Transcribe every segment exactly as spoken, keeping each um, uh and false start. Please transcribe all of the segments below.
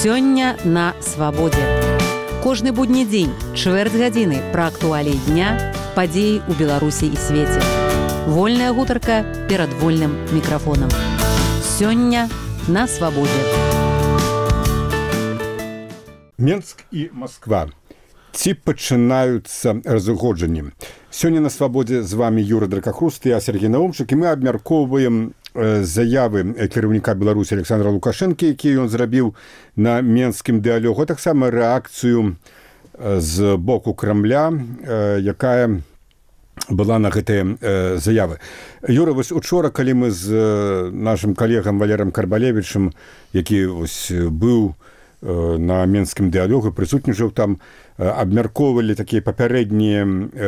Сёння на свабодзе. Кожны будні дзень, чвэрць гадзіны пра актуаліі дня, падзеі ў Беларусі і свеце. Вольная гутарка перад вольным мікрафонам. Сёння на свабодзе. Менск і Масква. Ці пачынаюцца разыходжанні. Сёння на свабодзе з вами Юра Дракахруст, я Сергей Наумчык, і мы абмяркоўваем заявы кіраўніка Беларусі Александра Лукашэнкі, які ён зрабіў на менскім дыалогу, а таксама рэакцыю з боку Крамля, якая была на гэтыя заявы. Юра, вось учора, калі мы з нашым калегам Валерам Карбалевічам, які вось быў на менскім дыалогу, прысутнічаў там, абмяркоўвалі такія папярэднія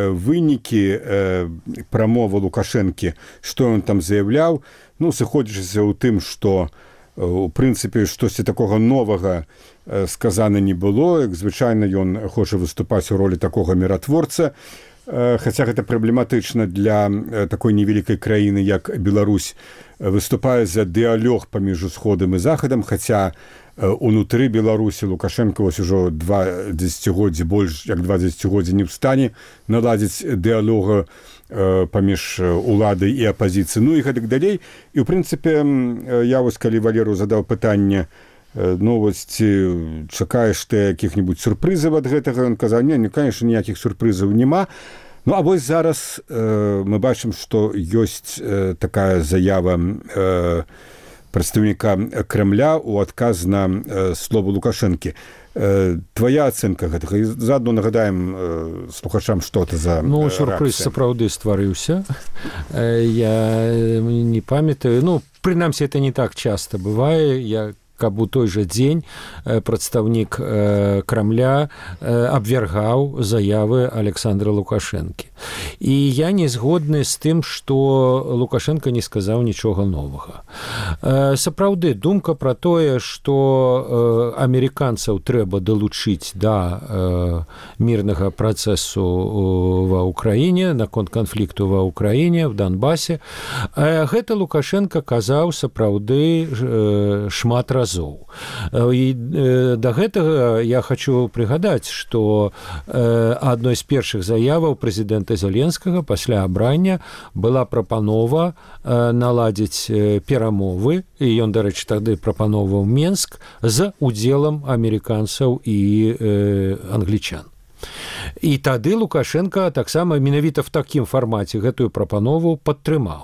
вынікі прамовы Лукашэнкі, што ён там заяўляў, ну, сыходзячыся ў тым, што, у прынцыпе, штосьці такога новага сказана не было, як звычайна ён хоча выступаць у ролі такога міратворца, хаця гэта праблематычна для такой невялікай краіны, як Беларусь, выступае за дыалог паміж усходам і захадам, хаця унутры Беларусі Лукашенко вось ужо два дзесяцігоддзі, больш як два дзесяцігоддзі не ў стане наладзіць дыалога паміж уладай і апазіцыяй, ну і гэтак далей. І ў прынцыпе, я вось калі Валеру задаў пытанне, ну вось ці чакаеш ты якіх-небудзь сюрпрызаў ад гэтага, ён казаў, не, конечно, ніякіх сюрпрызаў няма. Ну, а вось зараз э, мы бачым, што ёсць э, такая заява э, прадстаўніка Крамля ў адказ на э, слово Лукашэнкі. Э, твоя ацэнка гэтага? І заадно нагадаем э, слухачам, што это за Ну, сюрпрыз рэакцыя. Сапраўды стварыўся. Э, я не памятаю. Ну, прынамсі, это не так часта бывае. Я каб у той жа дзень прадстаўнік Крамля абвяргаў заявы Александра Лукашэнкі. І я не згодны з тым, што Лукашэнка не сказаў нічога новага. Сапраўды, думка пра тое, што амерыканцаў трэба далучыць да мірнага працэсу ва ўкраіне, наконт канфлікту ва ўкраіне, в Донбасе, гэта Лукашэнка казаў сапраўды шмат разоў. І да гэтага я хочу прыгадаць, што адной з першых заяваў прэзідэнта Зеленскага пасля абрання была прапанова наладзіць перамовы, і ён, дарэчы, тады прапановаў Менск з удзелам амерыканцаў і англічан. І тады Лукашенко таксама менавіта в такім фармаце гэтую прапанову падтрымаў.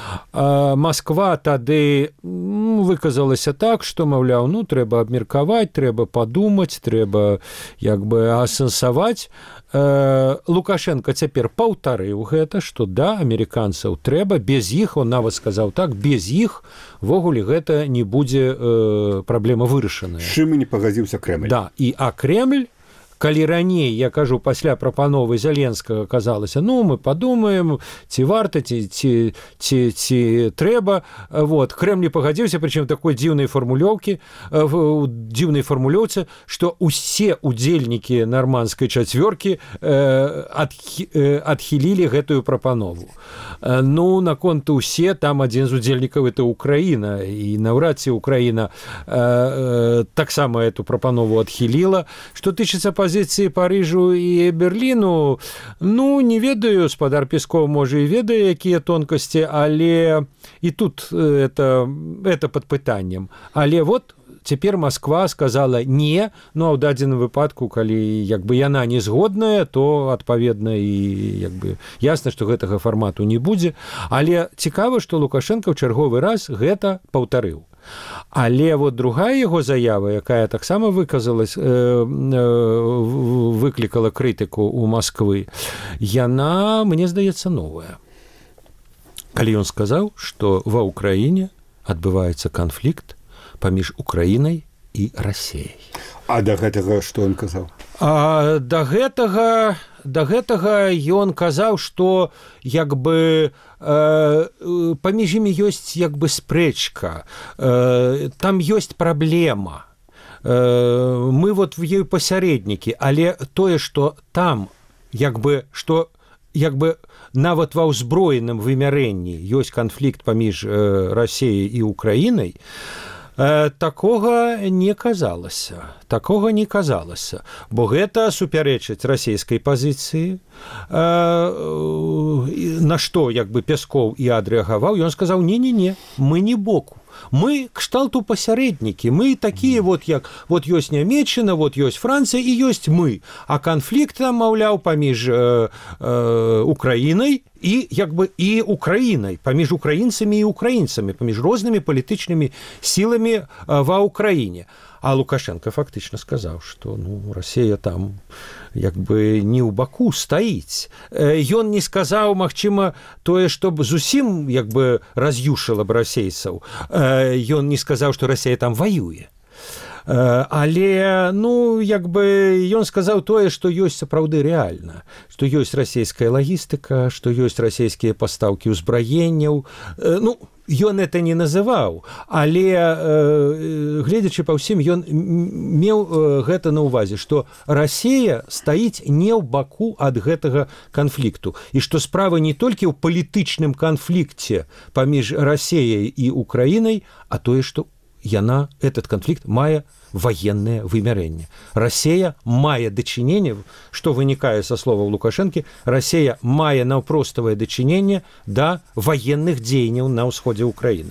Масква тады выказалася так, што, маўляў, ну, трэба абмеркаваць, трэба падумаць, трэба як бы асэнсаваць. Лукашенко цяпер паўтарыў гэта, што да, амерыканцаў трэба, без іх, он нават сказаў так, без іх ввогуле гэта не будзе э, праблема вырашаная. З чым і не пагадзіўся Крэмль. Да, і а Крэмль, калі раней, я кажу, пасля прапановы Зеленскага казалася, ну, мы падумаем, ці варта, ці, ці, ці, ці трэба. Вот. Крэмль пагадзіўся, прычым такой дзіўнай фармулёўкі, дзіўнай фармулёўцы, што ўсе удзельнікі нармандскай чацвёркі адхілілі гэтую прапанову. Ну, наконт усе, там адзін з удзельнікаў это Украіна, і наўрад ці Украіна таксама эту прапанову адхіліла. Што тычыцца пазіцыі Парыжу і Берліну, ну, не ведаю, спадар Песков, можа, і ведае, якія тонкасці, але і тут это, это пад пытаннем. Але вот цяпер Масква сказала не, ну, а ў дадзеным выпадку, калі як бы яна не згодная, то адпаведна і як бы ясна, што гэтага фармату не будзе. Але цікава, што Лукашенко ў чарговы раз гэта паўтарыў. Але вот другая яго заява, якая таксама выказалась, э, э, выклікала крытыку ў Масквы, яна, мне здаецца, новая. Калі ён сказаў, што ва ўкраіне адбываецца канфлікт паміж Украінай і Расіяй. А да гэтага што ён казаў? А да гэтага, да гэтага ён казаў, што як бы э, паміж імі ёсць як бы спрэчка, э, там ёсць праблема. Э, мы вот в ёй пасярэднікі, але тое, што там як бы што як бы нават ва ўзброеным вымярэнні ёсць канфлікт паміж э, Расіяй і Украінай, Такога не казалася. Такога не казалася. Бо гэта супярэчыць расійскай пазіцыі. На што, як бы, Пяскоў і адрэагаваў, ён сказаў: не-не-не, мы не боку. Мы кшталту пасярэднікі, мы такія, вот як вот ёсць Нямецчына, вот ёсць Францыя і ёсць мы. А канфлікт там, маўляў, паміж э, э, Украінай і як бы і Украінай, паміж украінцамі і украінцамі, паміж рознымі палітычнымі сіламі э, ва Ўкраіне. А Лукашенко фактычна сказаў, што ну, Расія там як бы не ў баку стаіць. Ён не сказаў, магчыма, тое, што б зусім як бы раз'юшыла б расейцаў. Ён не сказаў, што Расія там ваюе. Але, ну, як бы ён сказаў тое, што ёсць сапраўды рэальна, што ёсць расійская лагістыка, што ёсць расійскія пастаўкі ўзбраенняў. Ну, ён это не называў, але э, гледзячы па ўсім, ён меў э, гэта на ўвазе, што Расія стаіць не ў баку ад гэтага канфлікту, і што справа не толькі ў палітычным канфлікце паміж Расіяй і Украінай, а тое, што яна, этот канфлікт мае военное вымярэнне. Расія мае дачыненне, што вынікае са словаў Лукашэнкі, Расія мае наўпроставае дачыненне да военных дзеянняў на ўсходзе Украіны.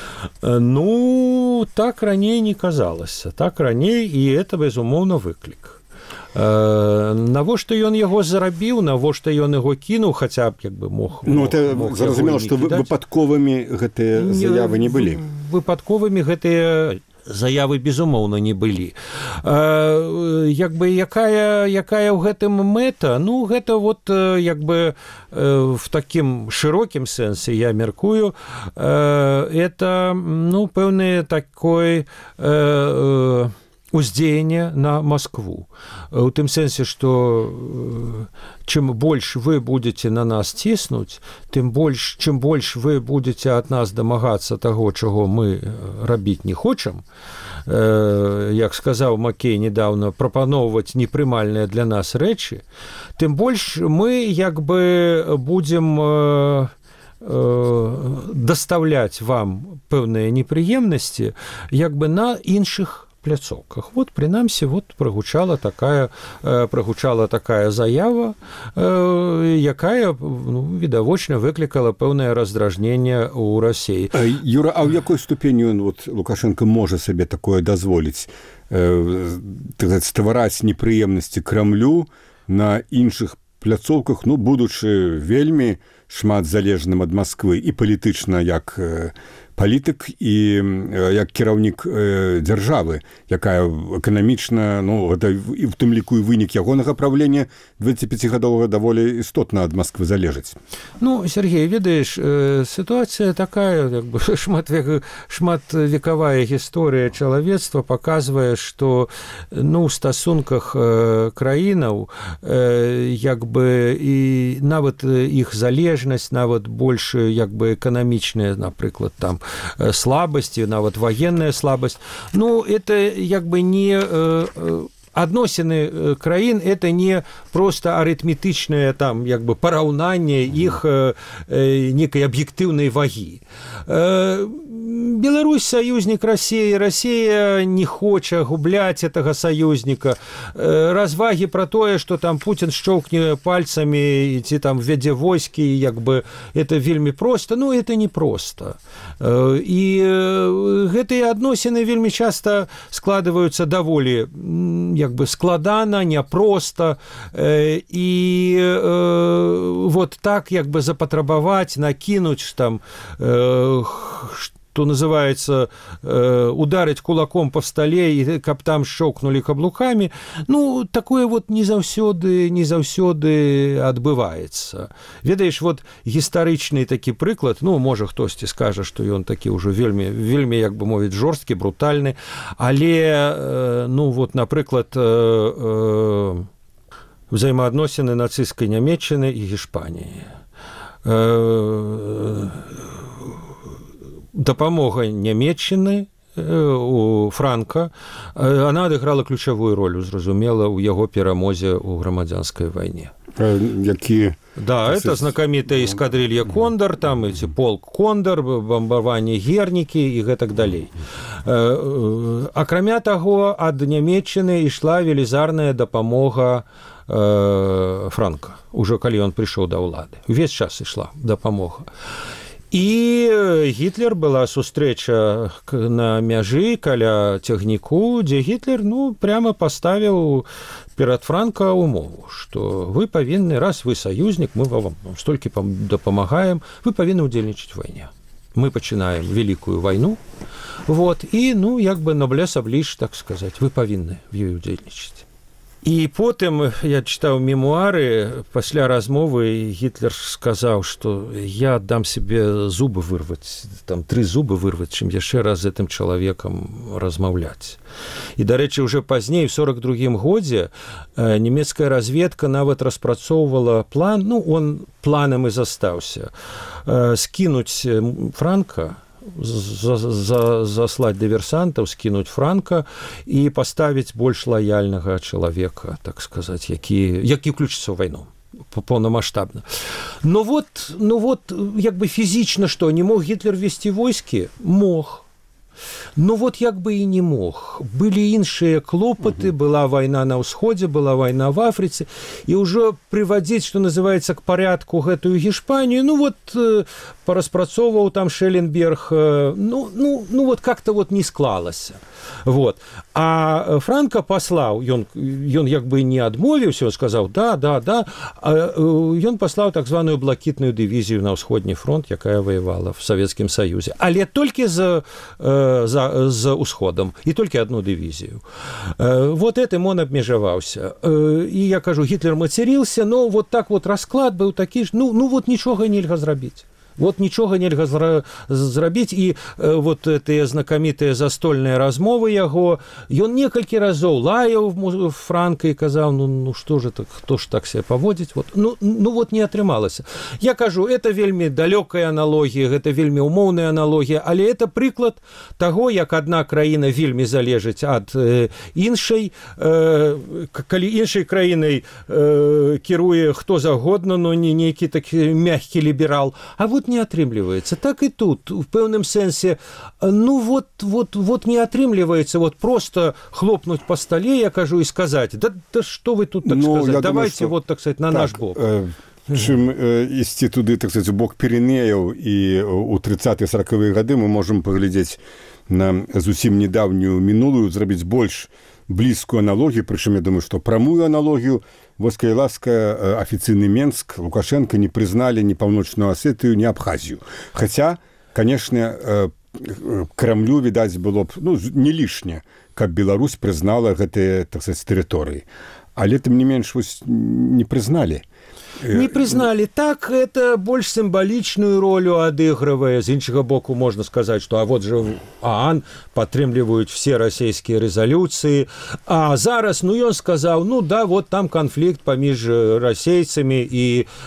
Ну, так раней не казалася. Так раней, і это, безумоўна, выклік. Навошта ён яго зарабіў, навошта ён яго кінуў, хаця б як бы мог... Ну, это зразумела, што выпадковымі гэтыя заявы не былі. Выпадковымі гэтыя заявы, безумоўна, не былі. Як бы якая, якая ў гэтым мэта? Ну, гэта вот як бы в такім шырокім сэнсе, я мяркую, это, ну, пэўны такой уздзеянне на Москву. У тым сэнсе, што чым больш вы будете на нас ціснуць, тым больш, чым больш вы будете ад нас дамагацца таго, чаго мы рабіць не хочам, як сказаў Макей недавно, прапаноўваць непрымальныя для нас рэчы, тым больш мы як бы будзем даставляць вам пэўныя непрыемнасці як бы на іншых пляцоўках. Вот, прынамсі, вот прагучала такая, прагучала такая заява, якая, ну, відавочна выклікала пэўнае раздражненне ў Расіі. Юра, а ў якой ступені он, вот, Лукашенко можа сабе такое дазволіць? Ствараць непрыемнасці Крамлю на іншых пляцоўках, ну, будучы вельмі шмат залежным ад Масквы і палітычна як палітык і як кіраўнік дзяржавы, якая эканамічна, ну, гэта і в тым ліку і вынік ягонага правлення дваццаціпяцігадовага даволі істотна ад Масквы залежыць. Ну, Сергей, ведаеш, сітуацыя такая, як бы шматвек, шматвекавая гісторыя чалавецтва паказвае, што, ну, ў стасунках краінаў як бы і нават іх залежнасць, нават больш як бы эканамічная, напрыклад, там слабасці, нават военная слабасць. Ну, это як бы не... Адносіны краін – это не просто арытметычнае там як бы параўнанне іх некай аб'ектыўнай вагі. Беларусь саюзнік Расіі, Расія не хоча губляць гэтага саюзніка. Развагі пра тое, што там Путін шчоўкне пальцамі ці там ввядзе войскі, як бы это вельмі проста, ну это не проста. І гэтыя адносіны вельмі часта складваюцца даволі як бы складана, няпроста, і вот так як бы запатрабаваць, накінуць там, што называецца, ударыць кулаком па стале, і каб там шчоўкнулі каблукамі, ну, такое вот не заўсёды, не заўсёды адбываецца. Ведаеш, вот гістарычны такі прыклад, ну, можа, хтосьці скажа, што ён такі ўжо вельмі, вельмі, як бы мовіць, жорсткі, брутальны, але, ну, вот, напрыклад, взаемаадносіны нацысцкай Нямецчыны і Гішпаніі. Дапамога Нямецчыны у Франка, она адыграла ключавую ролю, зразумела, у яго перамозе ў грамадзянскай вайне. які... Да, это знакомитая эскадрилья «Кондор», там эти полк «Кондор», бомбаванне «Гернікі» і гэтак далей. Акрамя таго, ад Нямецчыны ішла велізарная дапамога Франка, уже калі ён прыйшоў да ўлады. Увесь час ішла дапамога. І Гітлер была сустрэча на мяжы каля цягніку, дзе Гітлер ну, прямо паставіў перад Франка умову, што вы павінны, раз вы саюзнік, мы вам столькі дапамагаем, вы павінны ўдзельнічаць у вайне. Мы пачынаем вялікую вайну, вот, і, ну, як бы noblesse oblige, так сказаць, вы павінны в ёй удзельнічаць. І потым я чытаў мемуары, пасля размовы Гітлер сказаў, што я дам себе зубы вырваць, там тры зубы вырваць, чым яшчэ раз з гэтым чалавекам размаўляць. І, дарэчы, уже пазней, у сорок другім годзе, нямецкая разведка нават распрацоўвала план, ну, он планам і застаўся, скінуць Франка, За, за, заслаць дыверсантаў, скінуць Франка і паставіць больш лаяльнага чалавека, так сказаць, які, які ўключыцца ў вайну паўнамаштабна. Ну вот, ну вот, як бы фізічна што, не мог Гітлер весці войскі? Мог. Ну вот як бы і не мог. Былі іншыя клопаты, была вайна на ўсходзе, была вайна в Афрыцы, і ўжо прывадзіць, што называецца, к парядку гэтую Гішпанію, ну вот параспрацоўваў там Шелленберг, ну, ну, ну вот как-то вот не склалася. Вот. А Франка паслаў, ён, ён як бы не адмовіўся, он сказаў, да, да, да, а ён паслаў так званую блакітную дывізію на ўсходні фронт, якая воевала в Савецкім Саюзе, але толькі за За, за усходом, і толькі одну дывізію. Вот этим он абмежаваўся. І я кажу, Гітлер мацярился, но вот так вот расклад быў такі ж, ну, ну вот нічога нельга зрабіць. Вот нічога нельга зрабіць, і вот тыя знакамітыя застольныя размовы яго, ён некалькі разоў лаяў Франка і казаў, ну, ну што ж так, хто ж так себе паводзіць? Вот, ну, ну вот не атрымалася. Я кажу, это вельмі далёкая аналогія, гэта вельмі умоўная аналогія, але это прыклад таго, як адна краіна вельмі залежыць ад э, іншай, э, калі іншай краінай э, кіруе хто загодна, но не нейкі такі мягкі ліберал, а вот не атрымліваецца. Так і тут, в пэўным сэнсе, ну вот, вот, вот не атрымліваецца, вот просто хлопнуть по столе, я кажу, і сказаць, да, да что вы тут, так ну, сказать, давайте, думаю, вот, так сказать, на так, наш бок. Э, чым э, ісці туды, так сказать, у бок Піренеяў, і у тридцатыя сорокавыя гады мы можам паглядзець на зусім недавнюю мінулую, зрабіць больш блізкую аналогію, прычым я думаю, што прамую аналогію. Воска і ласка, афіцыйны Менск, Лукашенко не прызналі ні Паўночную Асетыю, ні Абхазію. Хаця, канешне, Крамлю, відаць, было б ну, не лішне, каб Беларусь прызнала гэтыя, так сказаць, тэрыторыі. Але, тым не менш, вось, не прызналі. Не признали. Так, это больш символічную ролю адыгрывае. З іншага боку, можна сказаць, што а вот же ААН падтрымліваюць все расійскія рэзалюцыі. А зараз, ну, ён сказаў, ну, да, вот там канфлікт паміж расейцамі і э,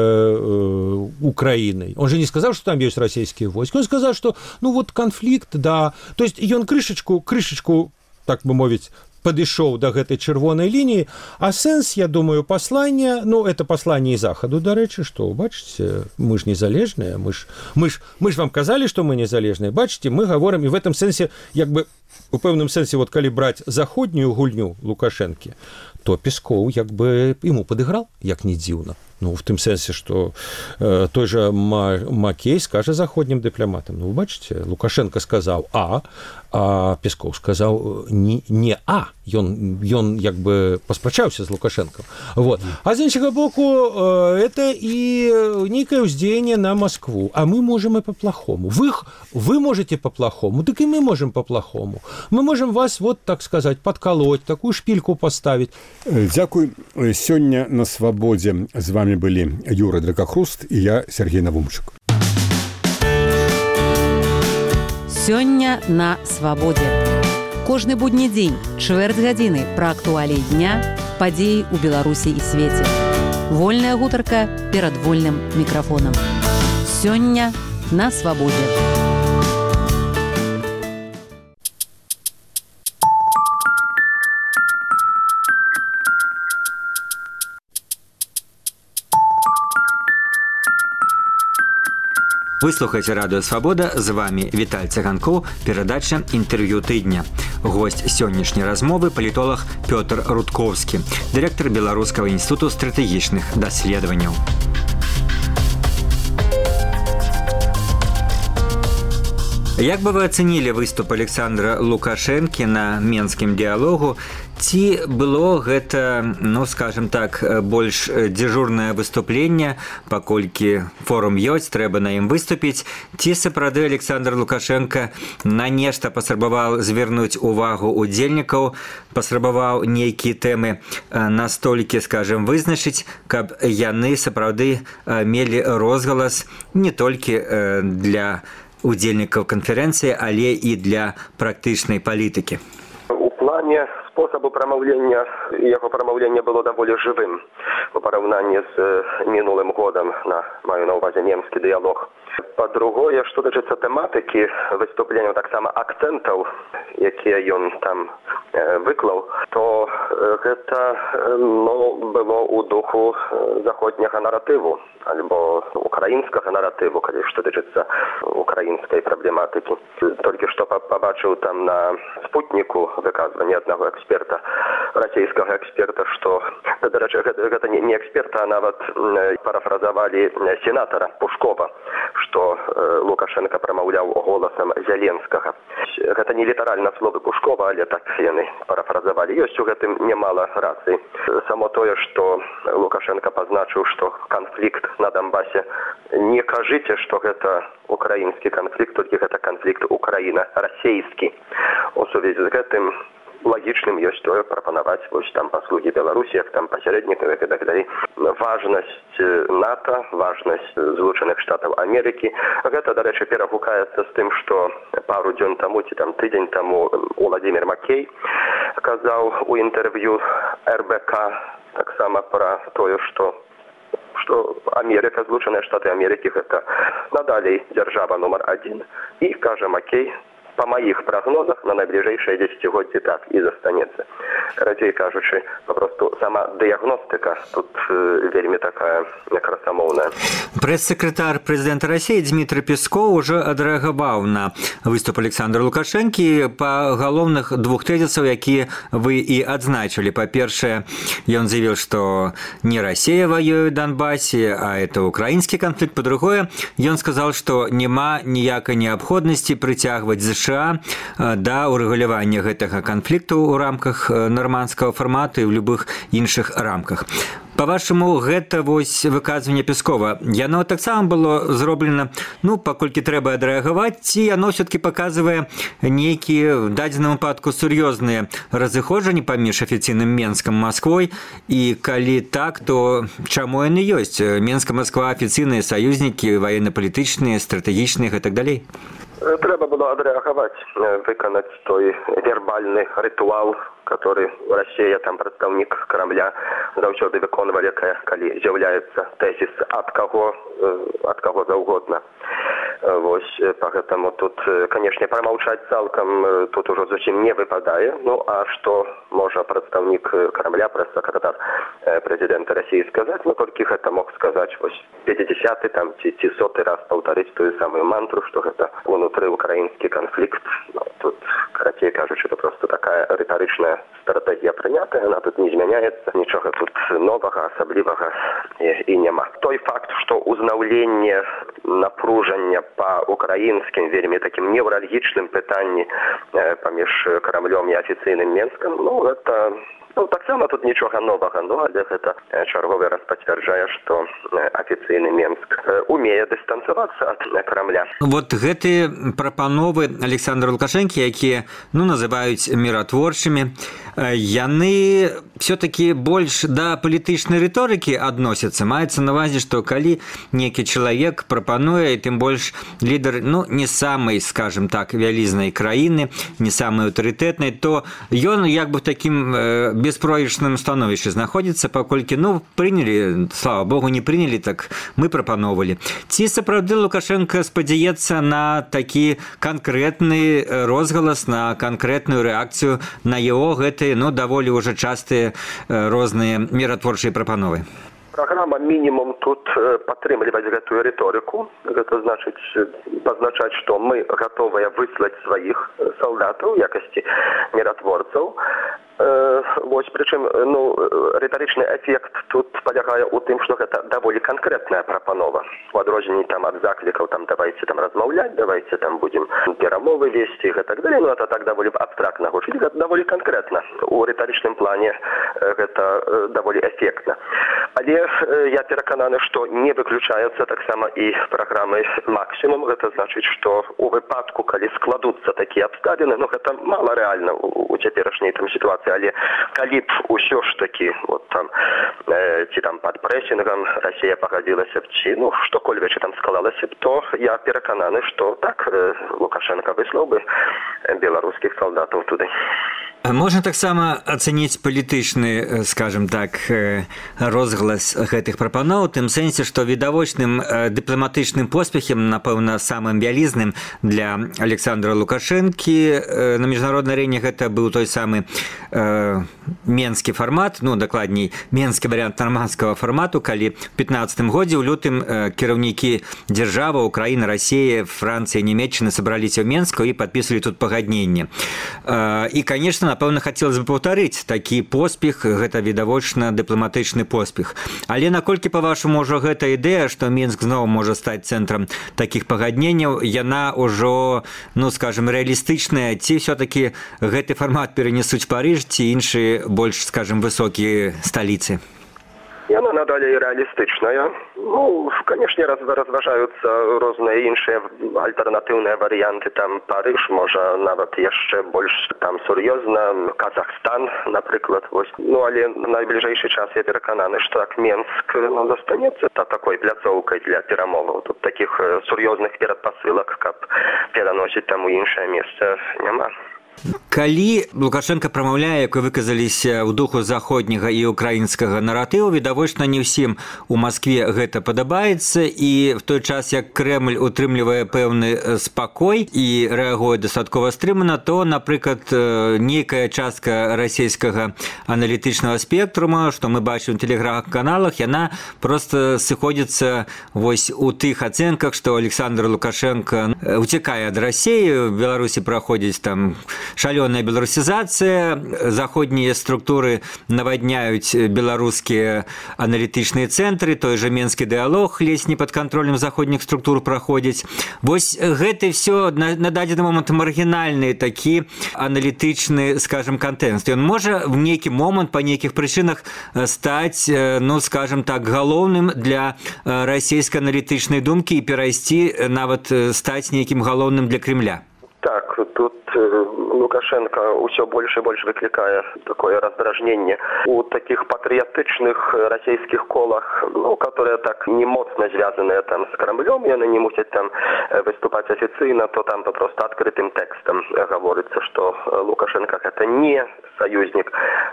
э, Украінай. Он же не сказаў, што там ёсць расійскія войскі. Он сказаў, што, ну, вот канфлікт, да. То есть ён крышачку, крышачку, так бы мовіць, падышоў да гэтай чырвонай лініі, а сэнс, я думаю, паслання, ну, это пасланне і захаду, дарэчы, што, бачыце, мы ж незалежныя, мы ж, мы ж, мы ж вам казалі, што мы незалежныя, бачыце, мы гаворым, і в этом сэнсе, як бы, у пэўным сэнсе, вот калі браць заходнюю гульню Лукашэнкі, то Пескоў, як бы, ему падыграў, як не дзіўна. Ну, в тым сэнсе, што э, той жа Макей скажа заходнім дыпламатам. Ну, вы бачыце, Лукашенко сказаў А, а Пескоў сказаў не, не А. Ён, ён як бы паспрачаўся з Лукашенком. Вот. А з іншага боку, э, это і нейкае ўздзеянне на Москву. А мы можем і по-плохому. Вы, вы можете по-плохому, дык і мы можем по-плохому. Мы можем вас, вот так сказать, подколоть, такую шпильку поставить. Дзякуй. Сёння на Свабодзе з вами былі Юра Дракахруст і я, Сергей Навумчык. Сёння на Свабодзе. Кожны будні дзень, чвэрць гадзіны пра актуаліі дня, падзеі ў Беларусі і свеце. Вольная гутарка перад вольным мікрафонам. Сёння, на Свабодзе. Сёння, на Свабодзе. Кожны будні дзень, чвэрць гадзіны пра актуаліі дня, падзеі ў Беларусі і свеце. Вольная гутарка перад вольным мікрафонам. Сёння, на Свабодзе. Вы слухаеце радыё Свабода, з вами Віталь Цыганкоў, перадача інтэрв'ю тыдня. Госць сённяшняй размовы палітолог Пётр Рудкоўскі, дырэктар Беларускага інстытуту стратэгічных даследаванняў. Як бы вы ацэнілі выступ Александра Лукашэнкі на менскім дыялогу? Ці было гэта, ну, скажем так, больш дзяжурнае выступленне, паколькі форум ёсць, трэба на ім выступіць? Ці сапраўды Александр Лукашенко на нешта паспрабаваў звярнуць увагу удзельнікаў, паспрабаваў нейкія тэмы настолькі, скажем, вызначыць, каб яны сапраўды мелі розгалас не толькі для удзельнікаў канферэнцыі, але і для практычнай палітыкі? У плане способу прамаўлення, яго прамаўлення было даволі жывым у параўнанні з мінулым годам, на, маю на ўвазе немскі дыялог. Па-другое, што дачыцца тэматыкі выступлення, таксама акцэнтаў, якія ён там э, выклаў, то э, гэта э, ну, было ў духу заходняга наратыву, альбо украінскага наратыву, калі што дачыцца украінскай праблематыкі. Толькі што пабачыў там на спутніку выказванне аднаго эксперта, расійскага эксперта, што, дарэчы, гэта, гэта не, не эксперта, а нават э, парафразавалі сенатара Пушкова, што э, Лукашенко прамаўляў голасам Зеленскага. Гэта не літаральна словы Пушкова, але так яны парафразавалі. Ёсць у гэтым немала рацый. Само тое, што Лукашенко пазначыў, што канфлікт на Донбасе, не кажыце, што гэта украінскі канфлікт, толькі гэта канфлікт Украіна-расейскі. У сувязі з гэтым лагічным ёсць тое прапанаваць вось там паслугі Беларусі, як там пасярэднікаў і так далей. Важнасць НАТО, важнасць Злучаных Штатаў Амерыкі. Гэта, дарэчы, перагукаецца з тым, што пару дзён таму ці там тыдзень таму Уладзімір Макей казаў у інтэрв'ю эр бэ ка таксама пра тое, што што Амерыка, Злучаныя Штаты Амерыкі гэта надалей дзяржава нумар адзін. І, кажа Макей, па маіх прагнозах на найбліжэйшыя дзесяцігоддзі так і застанецца. Карацей кажучы, папросту сама дыягностыка тут э, вельмі такая красамоўная. Прэс-сакратар прэзідэнта Расіі Дмітрый Пескоў ужо адрэагаваў на выступ Александра Лукашэнкі па галоўных двух тэзісаў, якія вы і адзначылі. Па-першае, ён заявіў, што не Расія ваюе ў Донбасе, а это украінскі канфлікт. Па-другое, ён сказаў, што няма ніякай неабходнасці прыцягваць ЗША да ўрэгулявання гэтага канфлікту ў рамках нармандскага фармату і ў любых іншых рамках. Па-вашаму, гэта вось выказванне Пескова, яно таксама было зроблена, ну, паколькі трэба адрэагаваць, ці яно ўсё-такі паказвае нейкія, в дадзеным выпадку, сур'ёзныя разыходжанні паміж афіцыйным Менскам і Масквой, і калі так, то чаму яны ёсць? Менска, Масква, афіцыйныя саюзнікі, ваенна-палітычныя, стратэгічныя і так далей? Трэба было адрэагаваць, выканаць той вербальны рытуал, который Россия, там прадстаўнік Крамля, заўсёды выконвалі, калі з'яўляецца тэзіс ад каго, ад каго заўгодна. Вось, поэтому тут, конечно, промолчать цалкам тут уже зусім не выпадае. Ну, а что можа прадстаўнік Крамля, прэс-сакратар прэзідэнта России сказаць? Ну, толькі гэта мог сказаць вось пятидесяты там ці соты раз паўтарыць тую самую мантру, што гэта унутры украінскі канфлікт. Ну, тут, карацей кажучы, это просто такая рытарычная стратегія прынятая, она тут не змяняецца, нічога тут новага, асаблівага і, і няма. Той факт, што узнаўленне напружання па украінскім вельмі такім неўральгічным пытанні э, паміж Крамлём і афіцыйным Менскам, ну, гэта... Ну, таксама тут нічога новага, ну, але гэта чарговы раз пацвярджае, што афіцыйны Менск умее дыстанцавацца ад Крамля. Вот гэтыя прапановы Александра Лукашэнкі, якія, ну, называюць міратворчымі, яны все-таки больш да палітычнай рыторыкі адносяцца. Маецца на ўвазе, што калі нейкі чалавек прапануе, і тым больш лідар, ну, не самай, скажем так, вялізнай краіны, не самай аўтарытэтнай, то ён як бы такім беспроигрышным становішчы знаходзіцца, паколькі, ну, прынялі, слава богу, не прынялі, так мы прапановалі. Ці сапраўды Лукашенко спадзяецца на такі канкрэтны розгалас, на канкрэтную рэакцыю на яго гэтыя, ну, даволі ўжо частыя розныя міратворчыя прапановы? Праграма мінімум тут падтрымліваць гэтую рыторыку. Гэта значыць пазначаць, што мы гатовыя выслаць сваіх салдатаў у якасці міратворцаў. Вось, прычым, ну, рытарычны эфект тут палягае ў тым, што гэта даволі канкрэтная прапанова. У адрозненні там ад заклікаў, там давайце там размаўляць, давайце там будзем перамовы весці і гэтак далей. Ну, это так даволі абстрактна гучыць, гэта даволі канкрэтна. У рытарычным плане гэта даволі эфектна. Але я перакананы, што не выключаецца таксама і праграмы максімум. Гэта значыць, што у выпадку, калі складуцца такія абставіны, ну, гэта мала рэальна у цяперашняй там сітуацыі. Але калі б усё ж такі вот там э, ці там пад прэсінгам Расія пагадзілася б ці ну што-кольвек там склалася б, то я перакананы, што так э, Лукашенко выслаў бы беларускіх салдатаў туды. Можна таксама ацаніць палітычны, скажем так, розглас гэтых прапаноў, у тым сэнсе, што відавочным дыпламатычным поспехам, напэўна, самым вялізным для Александра Лукашэнкі на міжнароднай арэне гэта быў той самы э, менскі фармат, ну, дакладней, менскі варыянт нармандскага фармату, калі ў пятнаццатым годзе ў лютым кіраўнікі дзяржавы, Украіна, Расія, Францыя, Нямецчына сабраліся ў Менску і падпісвалі тут пагадненне. Э, і, конечно, напэўна, хацелася бы паўтарыць такі поспех, гэта відавочна дыпламатычны поспех. Але наколькі, па-вашаму, ўжо гэта ідэя, што Мінск зноў можа стаць цэнтрам такіх пагадненняў, яна ўжо, ну, скажем, рэалістычная, ці ўсё-такі гэты фармат перанесуць Парыж, ці іншыя больш, скажем, высокія сталіцы? Яна надалей рэалістычная. Ну, канешне, раз, разважаюцца розныя іншыя альтэрнатыўныя варыянты. Там Парыж, можа, нават яшчэ больш там сур'ёзна, Казахстан, напрыклад. Вось. Ну, але на найбліжэйшы час я перакананы, што так Менск ну, застанецца та такой пляцоўкай для перамоваў. Тут такіх сур'ёзных перадпасылак, каб пераносіць там у іншае месца, няма. Калі Лукашенко прамаўляе, як вы выказаліся, ў духу заходняга і украінскага наратыву, відавочна не ўсім у Маскве гэта падабаецца, і в той час, як Крэмль утрымлівае пэўны спакой і рэагуе дастаткова стрымана, то, напрыклад, нейкая частка расійскага аналітычнага спектрума, што мы бачым у тэлеграм-каналах, яна проста сыходзіцца вось у тых ацэнках, што Александр Лукашенко уцякае ад Расіі, в Беларусі праходзіць там шалёная беларусізацыя, заходнія структуры навадняюць беларускія аналітычныя цэнтры, той жа менскі дыялог ледзь не пад кантролем заходніх структур праходзіць. Вось гэта ўсё на, на дадзены момант маргінальны такі аналітычны, скажем, контекст. Ён можа в нейкі момант па нейкіх прычынах стаць, ну, скажем так, галоўным для расійскай аналітычнай думкі і перайсці, нават стаць нейкім галоўным для Кремля. Так, тут Лукашенко ўсё больш і больш выклікае такое раздражненне у таких патрыятычных расійскіх колах, ну, которые так не моцна звязаныя там з Крамлём, яны не мусяць там выступаць афіцыйна, то там просто адкрытым тэкстам гаворыцца, што Лукашенко гэта не саюзнік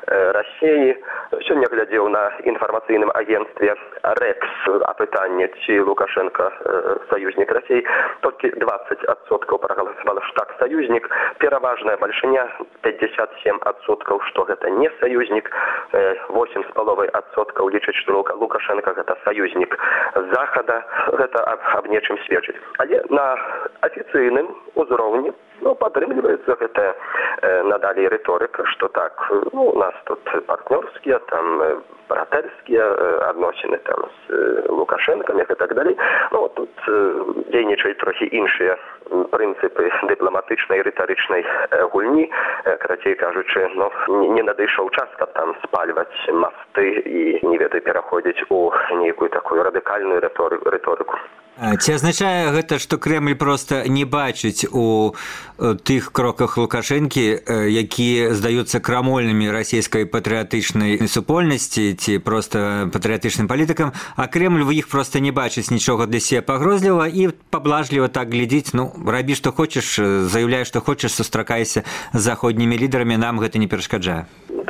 Расіі. Сёння глядзеў на інфармацыйным агентстве РЭКС апытанне, ці Лукашенко саюзнік Расіі, толькі двадцать адсоткаў прагаласавала, што так саюзнік, пераважная бальшыня пятьдесят семь адсоткаў, што гэта не саюзнік, восемь з паловай адсоткаў лічаць, што Лукашенко гэта саюзнік Захада, гэта аб, аб нечым сведчыць. Але на афіцыйным узроўні ну, падтрымліваецца гэта э, надалей рыторыка, што так, ну, у нас тут партнёрскія, там братэрскія э, адносіны там з э, Лукашенкам і так далей. Ну, тут э, дзейнічаюць трохі іншыя прынцыпы дыпламатычнай і рытарычнай э, гульні, э, карацей кажучы, ну, не, не надышоў час, каб там спальваць масты і, не ведаю, пераходзіць у нейкую такую радыкальную рыторыку. Ці азначае гэта, што Крэмль проста не бачыць у тых кроках Лукашэнкі, якія здаюцца крамольнымі расійскай патрыятычнай супольнасці ці проста патрыятычным палітыкам, а Крэмль у іх проста не бачыць нічога для себе пагрозліва і паблажліва так глядзіць, ну, рабі, што хочаш, заяўляй, што хочаш, сустракайся з заходнімі лідарамі, нам гэта не перашкаджае. Так,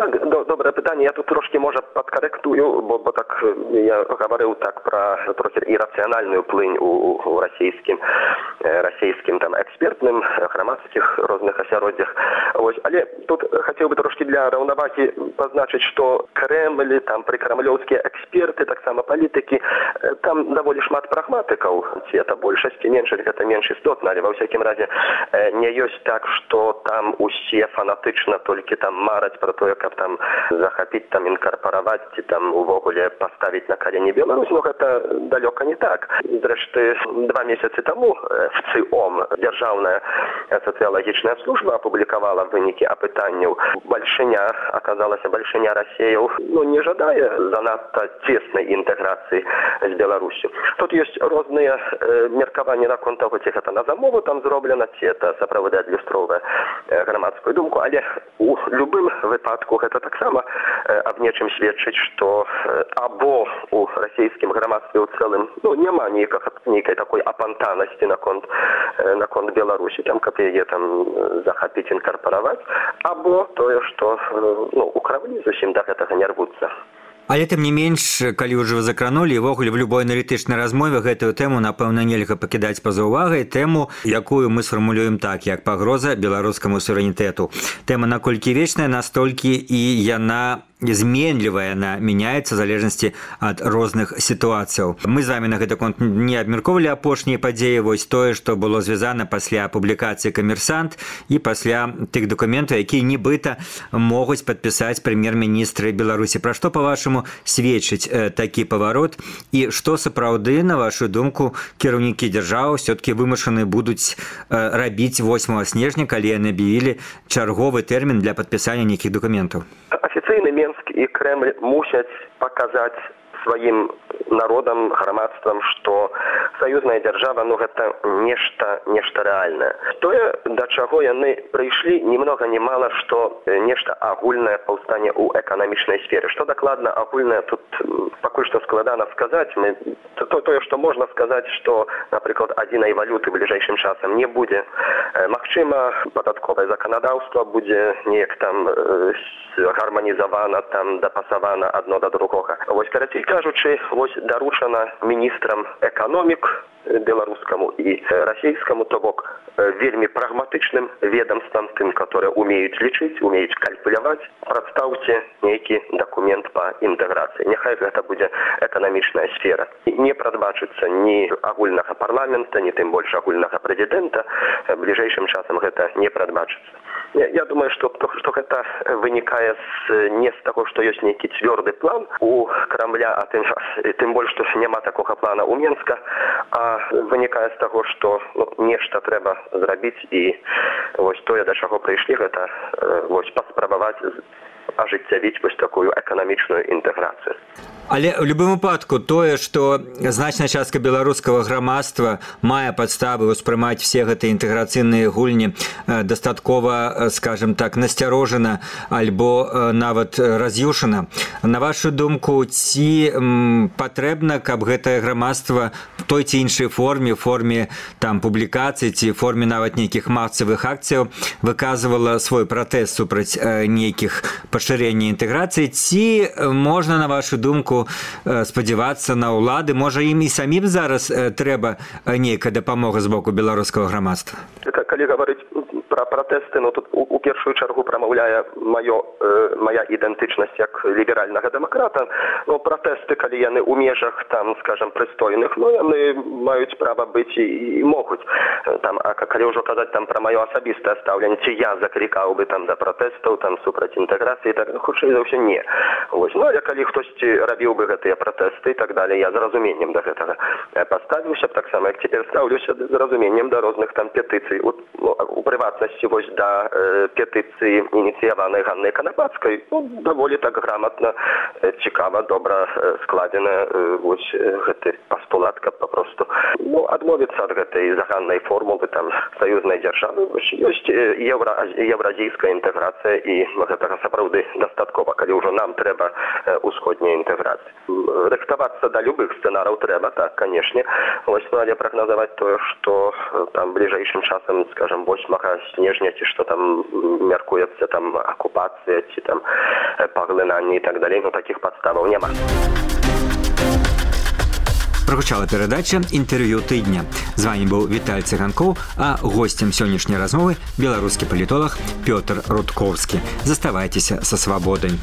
добрае пытанне. Я тут трошки можа падкарэктую, бо, бо так я гаварыў так пра трохі ірацыянальную плынь у, у расійскім расійскім там экспертным грамадскіх розных асяроддзях. Вось, але тут хацеў бы трошки для раўнавагі пазначыць, што Крэмль, там прыкрамлёўскія эксперты, таксама палітыкі, там даволі шмат прагматыкаў. Ці это большасць, меншасць, гэта менш істотна, але ва ўсякім разе не ёсць так, што там усе фанатычна толькі там мараць пра тое, каб там захапіць, там інкарпараваць, ці там увогуле паставіць на калені Беларусь, но гэта далёка не так. Зрэшты, два месяцы таму в ЦИОМ, Дзяржаўная сацыялагічная служба, апублікавала вынікі апытанняў. Бальшыня, аказалася, бальшыня расеяў, ну, не жадае занадта цеснай інтэграцыі з Беларусю. Тут ёсць розныя э, меркаванні наконт таго, ці гэта на замову там зроблена, ці это сапраўды адлюстроўвае э, грамадскую думку, але у любым выпадку гэта таксама э, аб нечым сведчыць, што э, або у расійскім грамадстве ў цэлым, ну, няма нейкага, нейкай такой апантанасці наконт, э, наконт Беларусі, там, каб яе там захапіць, інкарпараваць, або тое, што э, ну, у Крамлі зусім да гэтага не рвуцца. Але тым не менш, калі ўжо вы закранулі, ўвогуле в любой аналітычнай размове гэтую тэму, напэўна, нельга пакідаць па-за ўвагай, тэму, якую мы сфармулюем так, як пагроза беларускаму суверэнітэту. Тэма наколькі вечная, настолькі і яна зменлівая, она мяняецца в залежнасці ад розных сітуацыяў. Мы з вами на гэты конт не абмяркоўвалі апошнія падзеі, вось тое, што было звязана пасля публікацыі «Камерсант» і пасля тых дакументаў, якія нібыта могуць падпісаць прэм'ер-міністры Беларусі. Пра што, па-вашаму, сведчыць э, такі паварот і што сапраўды, на вашу думку, кіраўнікі дзяржавы ўсё-такі вымушаны будуць э, рабіць восьмага снежня, калі яны аб'явілі чарговы тэрмін для падпісання нейкіх дакументаў? Афіцыйны Менск і Крэмль мусяць паказаць сваім народам, грамадствам, што саюзная дзяржава, ну, гэта нешта, нешта рэальнае. Тое, да чаго яны прыйшлі, ні многа ні мала, што нешта агульнае паўстане ў эканамічнай сферы. Што дакладна агульнае, тут пакуль што складана сказаць. Мы, то, тое, што можна сказаць, што, напрыклад, адзінай валюты бліжэйшым часам не будзе. Магчыма, падатковае заканадаўства будзе неяк там гарманізавана, там дапасавана адно да другога. Вось, карацей кажучы, вось даручана міністрам эканомік беларускаму і расійскаму, то бок вельмі прагматычным ведомствам, тым, которые умеюць лічыць, умеюць калькуляваць, прадстаўце нейкі дакумент па інтэграцыі. Няхай гэта будзе эканамічная сфера. Не прадбачыцца ні агульнага парламента, ні тым больш агульнага прэзідэнта. Бліжэйшым часам гэта не прадбачыцца. Я, я думаю, што, што гэта вынікае з, не з таго, што ёсць нейкі цвёрды план у Крамля, а тым, тым больш, што няма такога плана ў Менска, а вынікае з таго, што ну, нешта трэба зрабіць, і вось тое, да чаго прыйшлі, гэта вось паспрабаваць ажыццявіць вось такую эканамічную інтэграцыю. Але ў любым выпадку тое, што значная частка беларускага грамадства мае падставы ўспрымаць все гэтыя інтэграцыйныя гульні дастаткова, скажем так, насцярожана альбо нават раз'юшана. На вашу думку, ці патрэбна, каб гэтае грамадства в той ці іншай форме, форме там публікацый ці форме нават нейкіх масавых акцыяў выказвала свой пратэст супраць нейкіх пашырення інтэграцыі, ці можна, на вашу думку, спадзявацца на ўлады? Можа, ім і самім зараз трэба нейкая дапамога з боку беларускага грамадства? Калі гаварыць пра пратэсты, ну тут у, у першую чаргу прамаўляе маё, э, мая ідэнтычнасць як ліберальнага дэмакрата. Ну, пратэсты, калі яны ў межах, там, скажам, прыстойных, ну, яны маюць права быць і, і могуць. Там, а калі ўжо казаць там пра маё асабістае стаўленне, ці я заклікаў бы там да пратэстаў, там, супраць інтэграцыі, так, хутчэй за ўсё не. Вось. Ну, але калі хтосьці рабіў бы гэтыя пратэсты і так далее, я з разуменнем да гэтага паставіўся б, так само, як цяпер стаўлюся з разуменнем да розных там петыцый. У, у прыватнасці вось да э, петыцыі ініцыяванай Ганнай Канапацкай, ну, даволі так грамотна, э, цікава, добра э, складзена э, вось э, гэты пастулат, каб папросту ну, адмовіцца ад гэтай заганнай формулы там саюзнай дзяржавы. Ёсць э, еўра, еўразійская інтэграцыя, і гэтага сапраўды дастаткова, калі ўжо нам трэба э, усходняя інтэграцыя. Рыхтавацца да любых сцэнараў трэба, так, канешне. Вось, але прагназаваць тое, што э, там бліжэйшым часам, скажам, восьмага снежня, ці што там мяркуецца там акупацыя, ці там паглынанне і так далей, ну такіх падставаў няма. Прогучала перадача «Інтэрв'ю тыдня». З вами быў Віталь Цыганкоў, а госцем сённяшняй размовы беларускі палітолог Пётр Рудкоўскі. Заставайцеся са свабодай.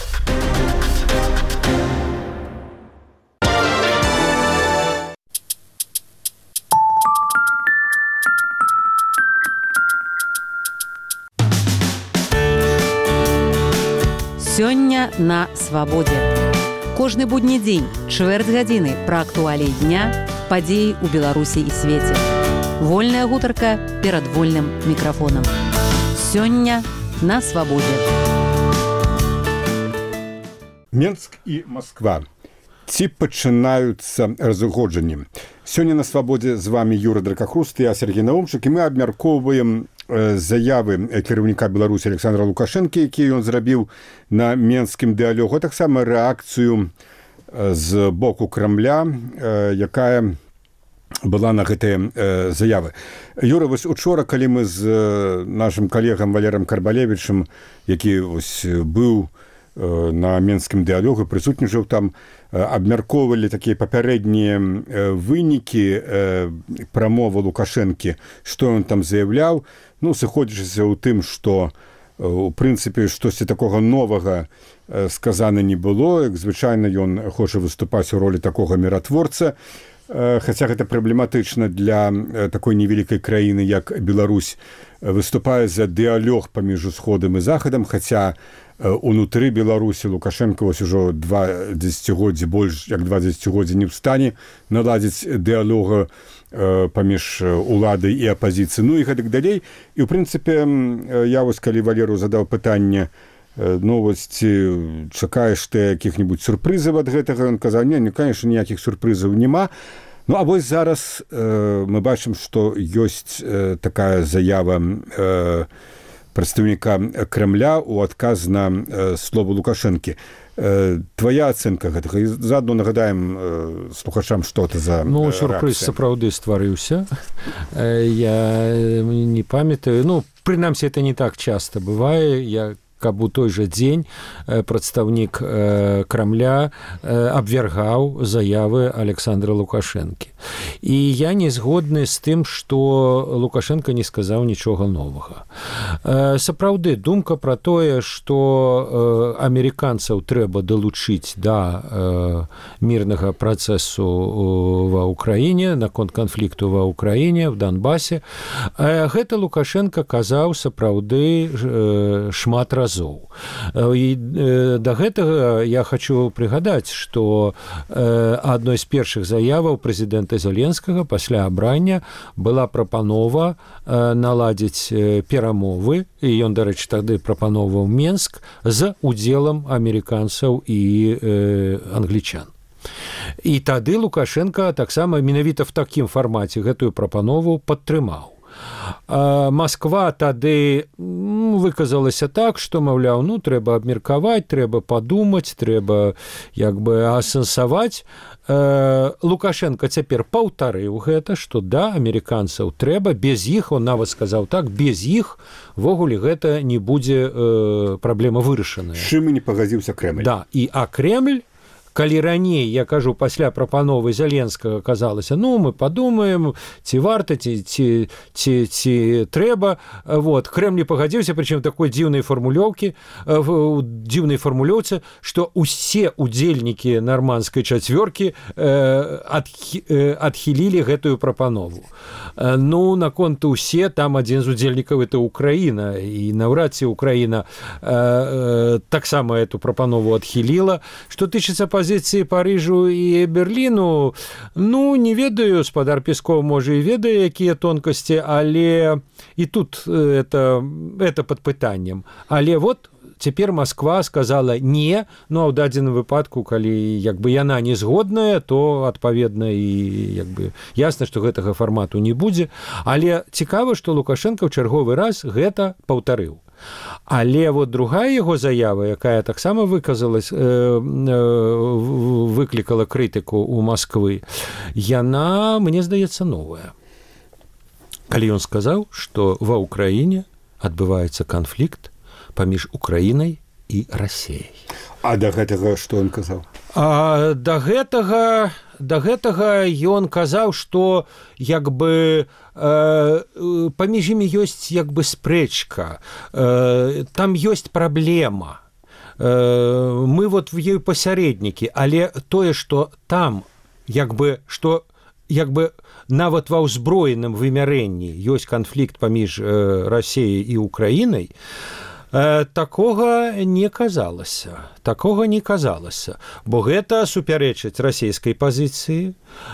Сёння на свабодзе. Кожны будні дзень, чвэрць гадзіны пра актуаліі дня, падзеі ў Беларусі і свеце. Вольная гутарка перад вольным мікрафонам. Сёння на свабодзе. Менск і Масква. Ці пачынаюцца разыходжанні? Сёння на свабодзе з вами Юра Дракахруст, я Сергей Наумчык, і мы абмяркоўваем заявы кіраўніка Беларусі Александра Лукашэнкі, які ён зрабіў на менскім дыялогу, а таксама рэакцыю з боку Крамля, якая была на гэтыя заявы. Юра, вось учора, калі мы з нашым калегам Валерам Карбалевічам, які вось быў на менскім дыялогу, прысутнічаў там, абмяркоўвалі такія папярэднія вынікі прамовы Лукашэнкі, што ён там заяўляў, ну, сыходзячыся ў тым, што у прынцыпе штосьці такога новага сказана не было, як звычайна ён хоча выступаць у ролі такога міратворца, хаця гэта праблематычна для такой невялікай краіны, як Беларусь, выступае за дыялог паміж усходам і захадам, хаця унутры Беларусі Лукашенко вось ужо два дзесяцігоддзі, больш як два дзесяцігоддзі не ў стане наладзіць дыялога паміж уладай і апазіцыяй, ну і гэтак далей. І ў прынцыпе я вось калі Валеру задаў пытанне, ну вось ці чакаеш ты якіх-небудзь сюрпрызаў ад гэтага, ён казаў, не, не, конечно, ніякіх сюрпрызаў няма. Ну а вось зараз мы бачым, што ёсць такая заява прадстаўніка Крамля ў адказ на словы Лукашэнкі. Твоя ацэнка гэтага? І заадно нагадаем слухачам, што это за Ну, сюрпрыз сапраўды стварыўся. Я не памятаю. Ну, прынамсі, это не так часта бывае. Я каб у той жа дзень прадстаўнік Крамля абвяргаў заявы Александра Лукашэнкі. І я не згодны з тым, што Лукашэнка не сказаў нічога новага. Сапраўды, думка пра тое, што амерыканцаў трэба далучыць да мірнага працэсу ва ўкраіне, наконт канфлікту ва ўкраіне, в Донбасе, гэта Лукашэнка казаў сапраўды шмат разоў. І да гэтага я хочу прыгадаць, што адной з першых заяваў прэзідэнта Зеленскага пасля абрання была прапанова наладзіць перамовы, і ён, дарэчы, тады прапановаў Менск з удзелам амерыканцаў і англічан. І тады Лукашенко таксама менавіта в такім фармаце гэтую прапанову падтрымаў. Масква тады выказалася так, што, маўляў, ну, трэба абмеркаваць, трэба падумаць, трэба як бы асэнсаваць. Лукашенко цяпер паўтарыў гэта, што да, амерыканцаў трэба, без іх, он нават сказаў так, без іх ввогуле гэта не будзе праблема вырашаная. Чым і не пагадзіўся Крэмль. Да, і а Крэмль, калі раней, я кажу, пасля прапановы Зеленскага казалася, ну, мы падумаем, ці варта, ці, ці, ці, ці трэба. Вот. Крэмль пагадзіўся, прычым такой дзіўнай фармулёўкі, дзіўнай фармулёўцы, што ўсе удзельнікі нармандскай чацвёркі адхілілі гэтую прапанову. Ну, наконт усе, там адзін з удзельнікаў это Украіна, і наўрад ці Украіна таксама эту прапанову адхіліла. Што тычыцца пазіцыі Парыжу і Берліну, ну, не ведаю, спадар Песков, можа, і ведае, якія тонкасці, але і тут это, это пад пытаннем. Але вот цяпер Масква сказала не, ну, а ў дадзеным выпадку, калі як бы яна не згодная, то адпаведна і як бы ясна, што гэтага фармату не будзе. Але цікава, што Лукашенко ў чарговы раз гэта паўтарыў. Але вот другая яго заява, якая таксама выказалась, выклікала крытыку ў Масквы, яна, мне здаецца, новая. Калі ён сказаў, што ва Ўкраіне адбываецца канфлікт паміж Украінай і Расіяй. А да гэтага што ён казаў? А да гэтага да гэтага ён казаў, што як бы э, паміж імі ёсць як бы спрэчка, э, там ёсць праблема. Э, мы вот в ёй пасярэднікі, але тое, што там як бы што як бы нават ва ўзброеным вымярэнні ёсць канфлікт паміж э, Расіяй і Украінай, такога не казалася, такога не казалася, бо гэта супярэчыць расійскай пазіцыі,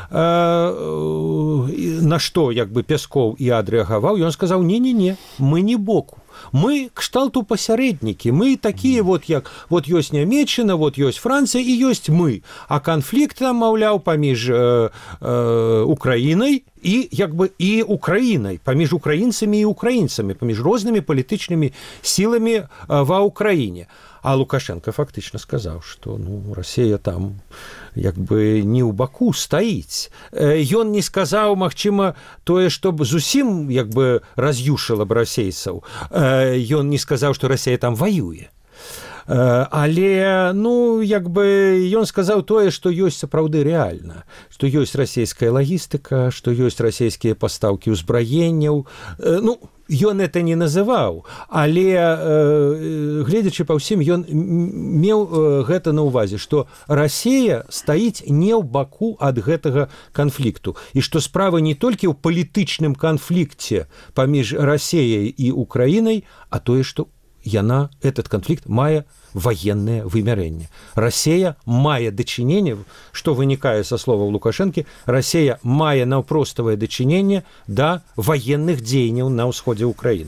на што як бы Пяскоў і адрэагаваў, ён сказаў: не-не-не, мы не боку. Мы кшталту пасярэднікі, мы такія вот як вот ёсць Нямецчына, вот ёсць Францыя і ёсць мы, а канфлікт там, маўляў, паміж э, э, Украінай і як бы і Украінай, паміж украінцамі і украінцамі, паміж рознымі палітычнымі сіламі э, ва Ўкраіне. А Лукашенко фактычна сказаў, што ну, Расія там як бы не ў баку стаіць. Ён не сказаў, магчыма, тое, што б зусім як бы раз'юшыла б расейцаў. Ён не сказаў, што Расія там ваюе. Але ну як бы ён сказаў тое, што ёсць сапраўды рэальна, што ёсць расійская лагістыка, што ёсць расійскія пастаўкі ўзбраенняў. Ну ён это не называў, але э, гледзячы па ўсім, ён меў э, гэта на ўвазе, што Расія стаіць не ў баку ад гэтага канфлікту, і што справа не толькі ў палітычным канфлікце паміж Расіяй і Украінай, а тое, што яна, этот канфлікт мае военное вымярэнне. Расія мае дачыненне, што вынікае са словаў Лукашэнкі, Расія мае наўпроставае дачыненне да военных дзеянняў на ўсходзе Украіны.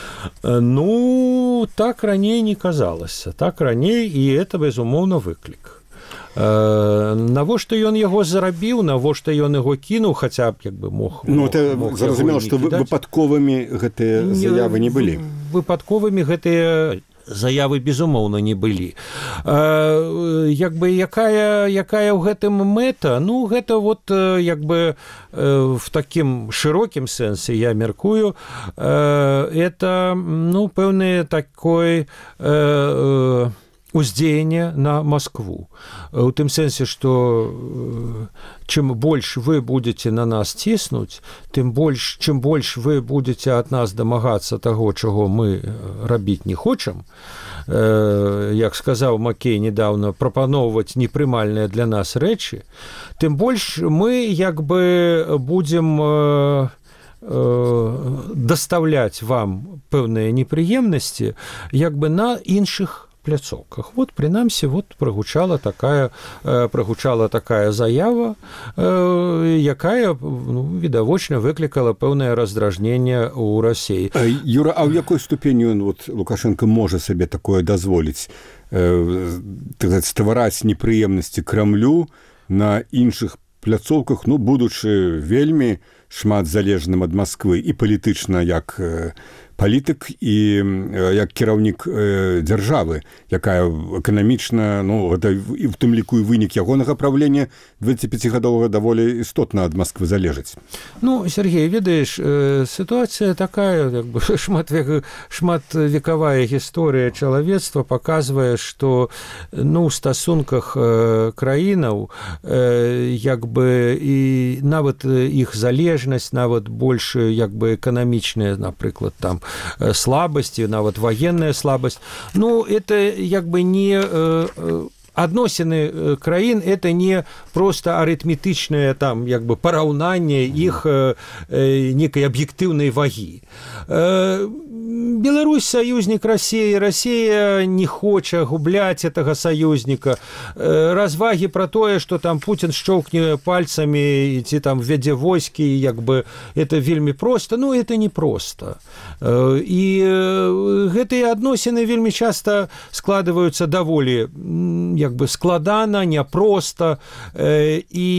Ну, так раней не казалася. Так раней, і это, безумоўна, выклік. Навошта ён яго зарабіў, навошта ён яго кінуў, хаця б як бы мог... Ну, это зразумела, што выпадковымі гэтыя заявы не былі. Выпадковымі гэтыя заявы, безумоўна, не былі. Як бы якая, якая ў гэтым мэта? Ну, гэта вот як бы в такім шырокім сэнсе, я мяркую, это, ну, пэўны такой... уздзеянне на Москву. У тым сэнсе, што чым больш вы будете на нас ціснуць, тым больш, чым больш вы будете ад нас дамагацца таго, чаго мы рабіць не хочам, як сказаў Макей недавно, прапаноўваць непрымальныя для нас рэчы, тым больш мы як бы будзем даставляць вам пэўныя непрыемнасці як бы на іншых пляцоўках. Вот, прынамсі, вот прагучала такая, прагучала такая заява, якая, ну, відавочна выклікала пэўнае раздражненне ў Расіі. Юра, а ў якой ступені ён, вот, Лукашенко можа сабе такое дазволіць, так, ствараць непрыемнасці Крамлю на іншых пляцоўках, ну, будучы вельмі шмат залежным ад Масквы і палітычна як палітык і як кіраўнік дзяржавы, якая эканамічна, ну, гэта і в тым ліку і вынік ягонага правлення дваццаціпяцігадовага даволі істотна ад Масквы залежыць. Ну, Сергей, ведаеш, сітуацыя такая, як бы шматвек, шматвекавая гісторыя чалавецтва паказвае, што, ну, ў стасунках краінаў як бы і нават іх залежнасць, нават больш як бы эканамічная, напрыклад, там слабасці, нават военная слабасць. Ну, это як бы не... Адносіны краін – это не просто арытметычнае там як бы параўнанне іх некай аб'ектыўнай вагі. Беларусь саюзнік Расіі, Расія не хоча губляць гэтага саюзніка. Развагі пра тое, што там Путін шчоўкне пальцамі ці там вядзе войскі, як бы это вельмі проста, ну это не проста. І гэтыя адносіны вельмі часта складваюцца даволі як бы складана, няпроста, і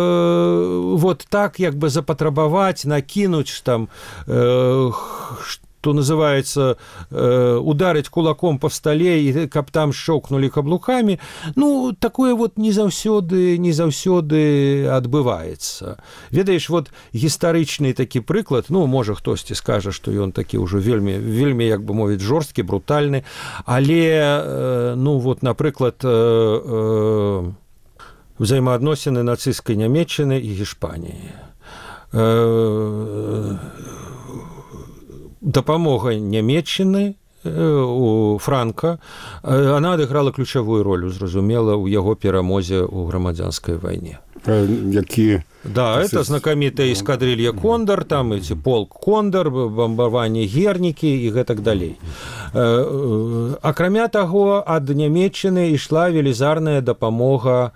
вот так як бы запатрабаваць, накінуць там что называется, э, ударить кулаком по столе и каб там щелкнули каблуками, ну, такое вот не заўсёды, не заўсёды адбываецца. Ведаеш, вот гістарычны такі прыклад, ну, можа, хтосьці скажа, што ён такі ўжо вельмі, вельмі, як бы мовіць, жорсткі, брутальны, але, э, ну, вот, напрыклад, э, э, взаимоотносины нацистской Нямецчыны и Гішпаніі. Дапамога Нямецчыны у Франка, она адыграла ключавую роль, зразумела, у яго перамозе ў грамадзянскай вайне. Які... Да, это знакамітая эскадрилья «Кондор», там эти полк «Кондор», бомбаванне Гернікі і гэтак далей. Акрамя таго, ад Нямецчыны ішла велізарная дапамога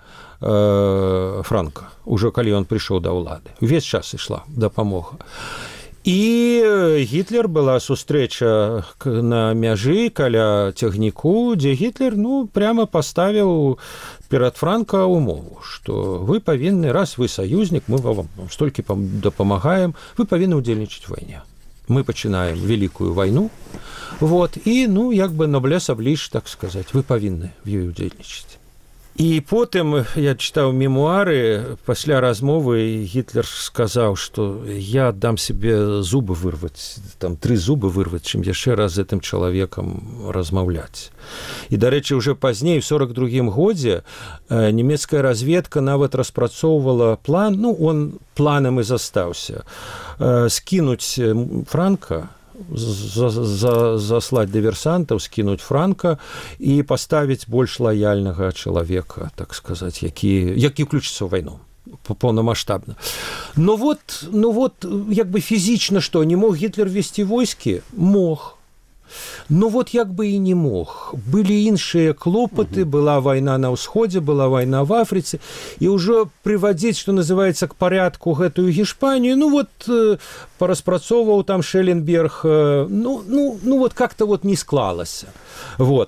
Франка, уже калі ён прыйшоў да ўлады. Увесь час ішла дапамога. І Гітлер была сустрэча на мяжы каля цягніку, дзе Гітлер, ну, прямо паставіў перад Франка умову, што вы павінны, раз вы саюзнік, мы вам столькі дапамагаем, вы павінны ўдзельнічаць у вайне. Мы пачынаем вялікую вайну, вот, і, ну, як бы noblesse oblige, так сказаць, вы павінны в ёй удзельнічаць. І потым я чытаў мемуары, пасля размовы Гітлер сказаў, што я дам себе зубы вырваць, там тры зубы вырваць, чым яшчэ раз з гэтым чалавекам размаўляць. І, дарэчы, уже пазней, в сорок другім годзе, нямецкая разведка нават распрацоўвала план, ну, он планам і застаўся, скінуць Франка, За, за, заслаць дыверсантаў, скінуць Франка і паставіць больш лаяльнага чалавека, так сказаць, які, які ўключыцца ў вайну поўнамаштабна. Ну вот, ну вот, як бы фізічна што, не мог Гітлер весці войскі? Мог. Ну вот як бы і не мог. Былі іншыя клопаты, угу. Была вайна на ўсходзе, была вайна в Афрыцы, і ўжо прывадзіць, што называецца, к парядку гэтую Гішпанію, ну вот э, параспрацоўваў там Шелленберг, э, ну, ну, ну вот как-то вот не склалася. Вот.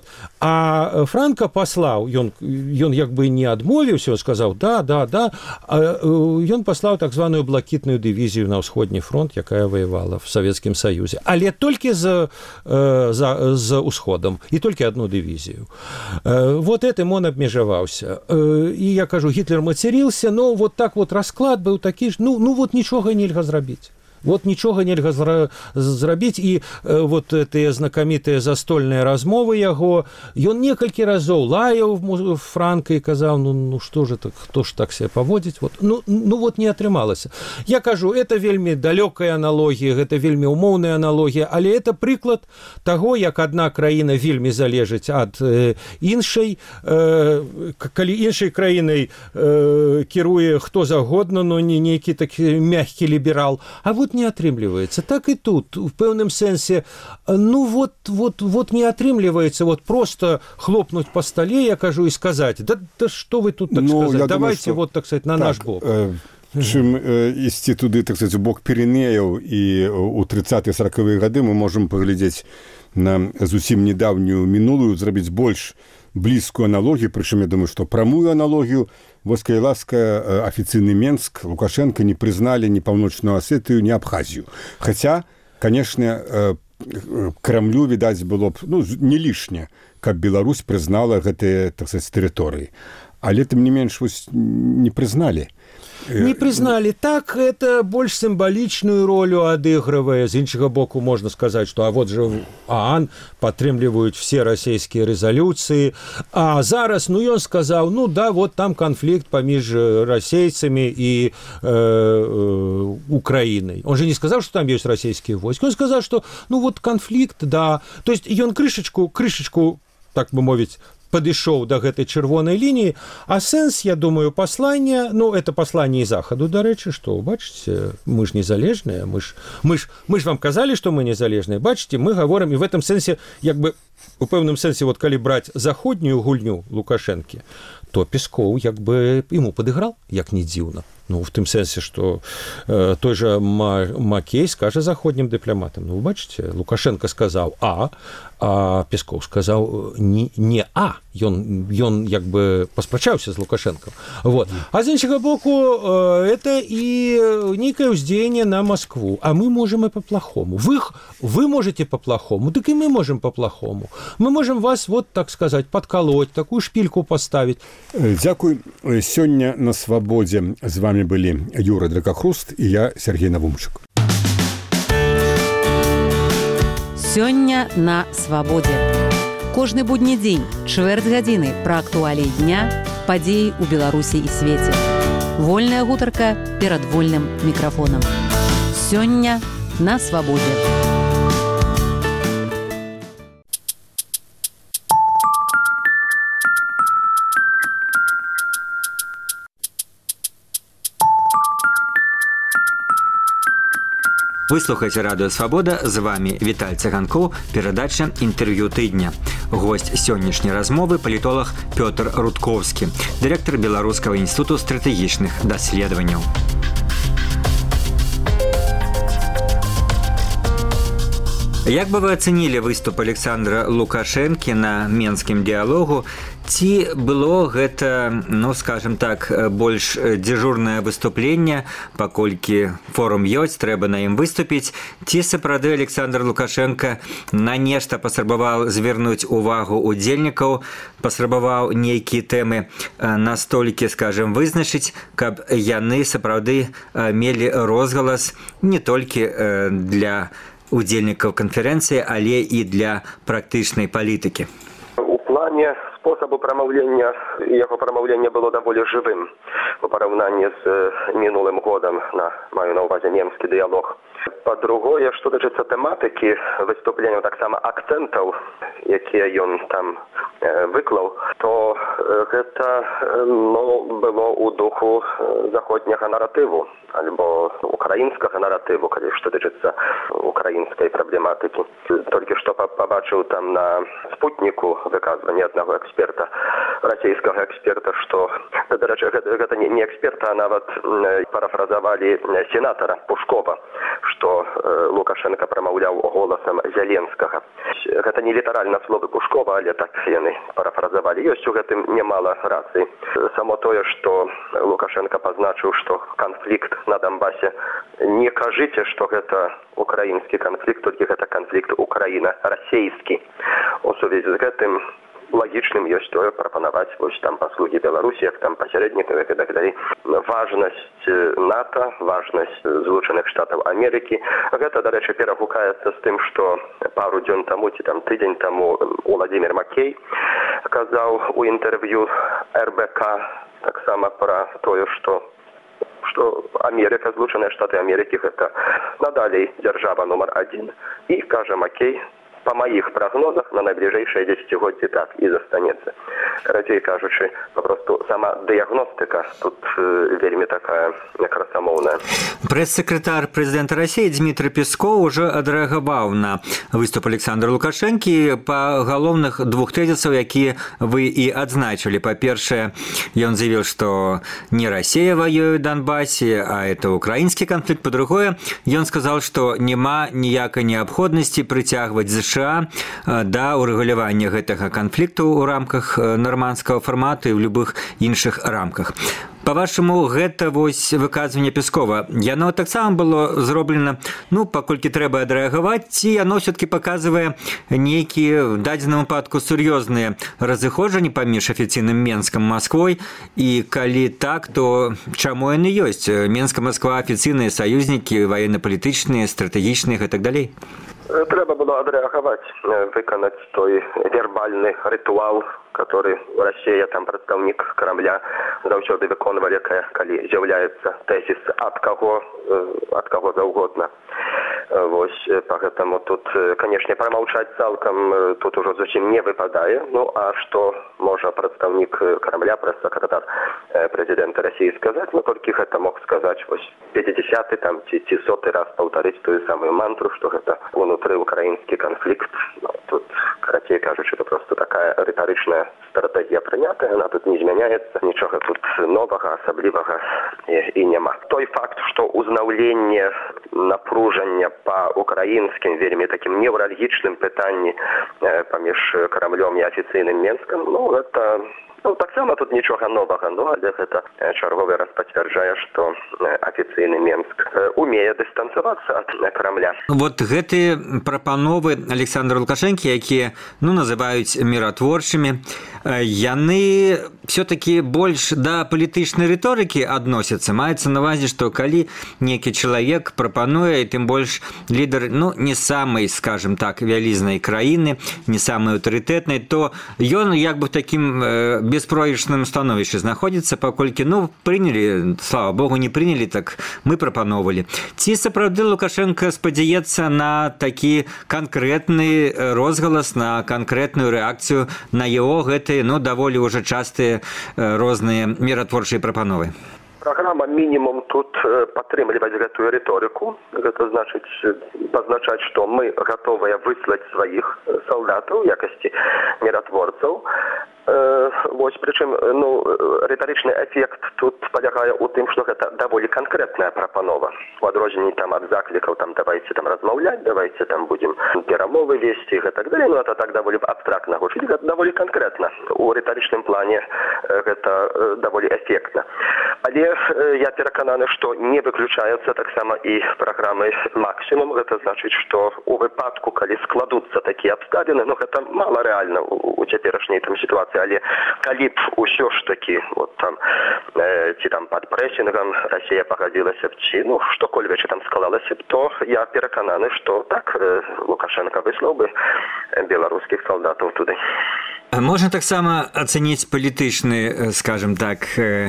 А Франка паслаў, ён, ён як бы не адмовіўся, сказаў, да, да, да, а, ён паслаў так званую блакітную дывізію на ўсходні фронт, якая воевала в Савецкім Саюзе, але толькі за, за, за усходам, і толькі одну дывізію. Вот этим он абмежаваўся. І я кажу, Гітлер мацярился, но вот так вот расклад быў такі ж, ну, ну вот нічога нельга зрабіць. Вот нічога нельга зрабіць, і э, вот тыя знакамітыя застольныя размовы яго, ён некалькі разоў лаяў Франка і казаў, ну, ну што ж так, хто ж так себе паводзіць, вот, ну, ну вот не атрымалася. Я кажу, это вельмі далёкая аналогія, гэта вельмі умоўная аналогія, але это прыклад таго, як адна краіна вельмі залежыць ад э, іншай, э, калі іншай краінай э, кіруе хто загодна, но не нейкі такі мягкі ліберал, а вот не атрымліваецца. Так і тут, в пэўным сэнсе, ну вот, вот, вот не атрымліваецца, вот просто хлопнуть по столе, я кажу, и сказать, да, да что вы тут, так ну, сказать, давайте думаю, вот, так сказать, на так, наш бок. Э, чым э, ісці туды, так сказать, у бок Піренеяў, і у тридцатыя сорокавыя гады мы можем паглядзець на зусім недавнюю мінулую, зрабіць больш блізкую аналогію, прычым я думаю, што прамую аналогію, вось калі ласка, афіцыйны Менск, Лукашенко не прызналі ні Паўночную Асетыю, ні Абхазію. Хаця, канешне, Крамлю, відаць, было б ну, не лішне, каб Беларусь прызнала гэтыя, так сказать, тэрыторыі. Але тым не менш не прызналі. Не признали. Так, это больш символічную ролю адыгрывае. З іншага боку, можна сказаць, што а вот же ААН падтрымліваюць все расійскія рэзалюцыі. А зараз, ну, ён сказаў, ну, да, вот там конфликт паміж расейцамі і э, э, Украінай. Он же не сказаў, што там ёсць расійскія войскі. Он сказаў, што, ну, вот конфликт, да. То есть ён крышечку, крышечку, так бы мовіць, падышоў да гэтай чырвонай лініі, а сэнс, я думаю, паслання, ну, это пасланне і захаду, дарэчы, што, бачыце, мы ж незалежныя, мы ж, мы ж, мы ж вам казалі, што мы незалежныя, бачыце, мы гаворым, і в этом сэнсе, як бы, у пэўным сэнсе, вот калі браць заходнюю гульню Лукашэнкі, то Пескоў, як бы, ему падыграў, як не дзіўна. Ну, в тым сэнсе, што э, той жа Макей скажа заходнім дыпламатам. Ну, вы бачыце, Лукашенко сказаў А, а Пескоў сказаў не, не А. Ён, ён як бы паспрачаўся з Лукашенком. Вот. А з іншага боку, э, это і нейкае ўздзеянне на Москву. А мы можем и по-плохому. Вы, вы можете по-плохому, так и мы можем по-плохому. Мы можем вас, вот так сказать, подколоть, такую шпильку поставить. Дзякуй. Сёння на свабодзе з вами былі Юра Дракахруст і я, Сергей Навумчык. Сёння на свабодзе. Кожны будні дзень, чвэрць гадзіны пра актуаліі дня, падзеі ў Беларусі і свеце. Вольная гутарка перад вольным мікрафонам. Сёння на свабодзе. Вы слухаеце радыё Свабода, з вами Віталь Цыганкоў, перадача інтэрв'ю тыдня. Госць сённяшняй размовы палітолог Пётр Рудкоўскі, дырэктар Беларускага інстытуту стратэгічных даследаванняў. Як бы вы ацэнілі выступ Александра Лукашэнкі на менскім дыялогу? Ці было гэта, ну, скажем так, больш дзяжурнае выступленне, паколькі форум ёсць, трэба на ім выступіць, ці сапраўды Александр Лукашенко на нешта паспрабаваў звярнуць увагу удзельнікаў, паспрабаваў нейкія тэмы настолькі, скажем, вызначыць, каб яны сапраўды мелі розгалас не толькі для удзельнікаў канферэнцыі, але і для практычнай палітыкі. У плане способу промовления, его промовление было довольно живым в параўнанні з мінулым годом, на, маю на увазе немскі дыялог. По-другое, што дачыцца тэматыкі выступлення, таксама акцэнтаў, якія ён там э, выклаў, то э, гэта э, ну, было ў духу заходняга наратыву, альбо украінскага наратыву, калі што дачыцца украінскай праблематыкі. Толькі што пабачыў там на спутніку выказванне аднаго эксперта, расійскага эксперта, што, дарэчы, гэта, гэта не, не эксперта, а нават э, парафразавалі сенатара Пушкова, што э, Лукашенко прамаўляў голасам Зяленскага. Гэта не літаральна словы Пушкова, але так яны парафразавалі. Ёсць у гэтым немала рацый. Само тое, што Лукашенко пазначыў, што канфлікт на Донбасе, не кажыце, што гэта украінскі канфлікт, толькі гэта канфлікт Украіна-расейскі. У сувязі з гэтым лагічным ёсць тое прапанаваць вось там паслугі Беларусі, як там пасярэднікаў і так далей. Важнасць НАТО, важнасць Злучаных Штатаў Амерыкі. Гэта, дарэчы, перагукаецца з тым, што пару дзён таму ці там тыдзень таму Владимир Макей казаў у інтэрв'ю эр бэ ка таксама пра тое, што што Амерыка, Злучаныя Штаты Амерыкі гэта надалей дзяржава нумар адзін. І, кажа Макей, по моих прогнозах на найближайшие десятигодие так и застанется. Карацей кажучы, попросту сама дыягностыка тут э, вельмі такая красамоўная. Прэс-сакратар прэзідэнта Расіі Дмітрый Пескоў ужо адрэагаваў на выступ Александра Лукашэнкі па галоўных двух тэзісаў, якія вы і адзначылі. Па-першае, ён заявіў, што не Расія ваюе ў Донбасе, а это украінскі канфлікт. Па-другое, ён сказаў, што няма ніякай неабходнасці прыцягваць ЗША да урэгулявання гэтага канфлікту ў рамках нармандскага фармату і ў любых іншых рамках. Па-вашаму, гэта вось выказванне Пескова, яно таксама было зроблена, ну, паколькі трэба адрэагаваць, ці яно ўсё-такі паказвае нейкія, в дадзеным выпадку, сур'ёзныя разыходжанні паміж афіцыйным Менскам і Масквой, і калі так, то чаму яны ёсць? Менска, Масква, афіцыйныя саюзнікі, ваенна-палітычныя, стратэгічныя і так далей? Трэба было адрэагаваць, выканаць той вербальны рытуал, который Россия, там прадстаўнік Крамля заўсёды выконвалі, калі з'яўляецца тэзіс ад каго, ад каго заўгодна. Вось, поэтому тут, конечно, промолчать цалкам тут уже зусім не выпадае. Ну, а что можа прадстаўнік Крамля, прэс-сакратар президента России сказать? Ну, только гэта мог сказать вось пятидесяты там ці соты раз паўтарыць тую самую мантру, что гэта унутры украінскі конфликт. Ну, тут Карацей кажучы, это просто такая рытарычная стратегія прынятая, она тут не змяняецца, нічога тут новага, асаблівага і, і няма. Той факт, што узнаўленне напружання па украінскім вельмі такім неўральгічным пытанні паміж Крамлём і афіцыйным Менскам, ну, гэта... Ну, таксама тут нічога новага, ну, але гэта чарговы раз пацвярджае, што афіцыйны Менск умее дыстанцавацца ад Крамля. Вот гэтыя прапановы Александра Лукашэнкі, якія, ну, называюць міратворчымі, яны все-таки больш да палітычнай рыторыкі адносяцца. Маецца на увазе, што калі некі чалавек прапануе, тым больш лідар, ну, не самай, скажем так, вялізнай краіны, не самай аўтарытэтнай, то ён як бы такім беспроигрышным становішчы знаходзіцца, паколькі, ну, прынялі, слава богу, не прынялі, так мы прапановалі. Ці сапраўды Лукашенко спадзяецца на такі канкрэтны розгалас, на канкрэтную рэакцыю на яго гэтыя, ну, даволі ўжо частыя розныя міратворчыя прапановы? Программа мінімум тут падтрымліваць гэтую рыторыку. Гэта значыць пазначаць, што мы гатовыя выслаць сваіх салдатаў у якасці міратворцаў. Вось, прычым, ну, рытарычны эфект тут палягае ў тым, што гэта даволі канкрэтная прапанова. У адрозненні там ад заклікаў, там, давайце там размаўляць, давайце там будзем перамовы весці і гэтак далей, ну, это так даволі абстрактна гучыць, гэта даволі канкрэтна. У рытарычным плане гэта даволі эфектна. Але я перакананы, што не выключаецца таксама і праграмы максімум. Гэта значыць, што у выпадку, калі складуцца такія абставіны, ну, гэта мала рэальна у цяперашняй там сітуацыі, але калі б усё ж такі вот там э, ці там пад прэсінгам Расія пагадзілася б, ці ну што-кольвек там склалася б, то я перакананы, што так э, Лукашенко выслаў бы беларускіх салдатаў туды. Можна таксама ацаніць палітычны, скажем так,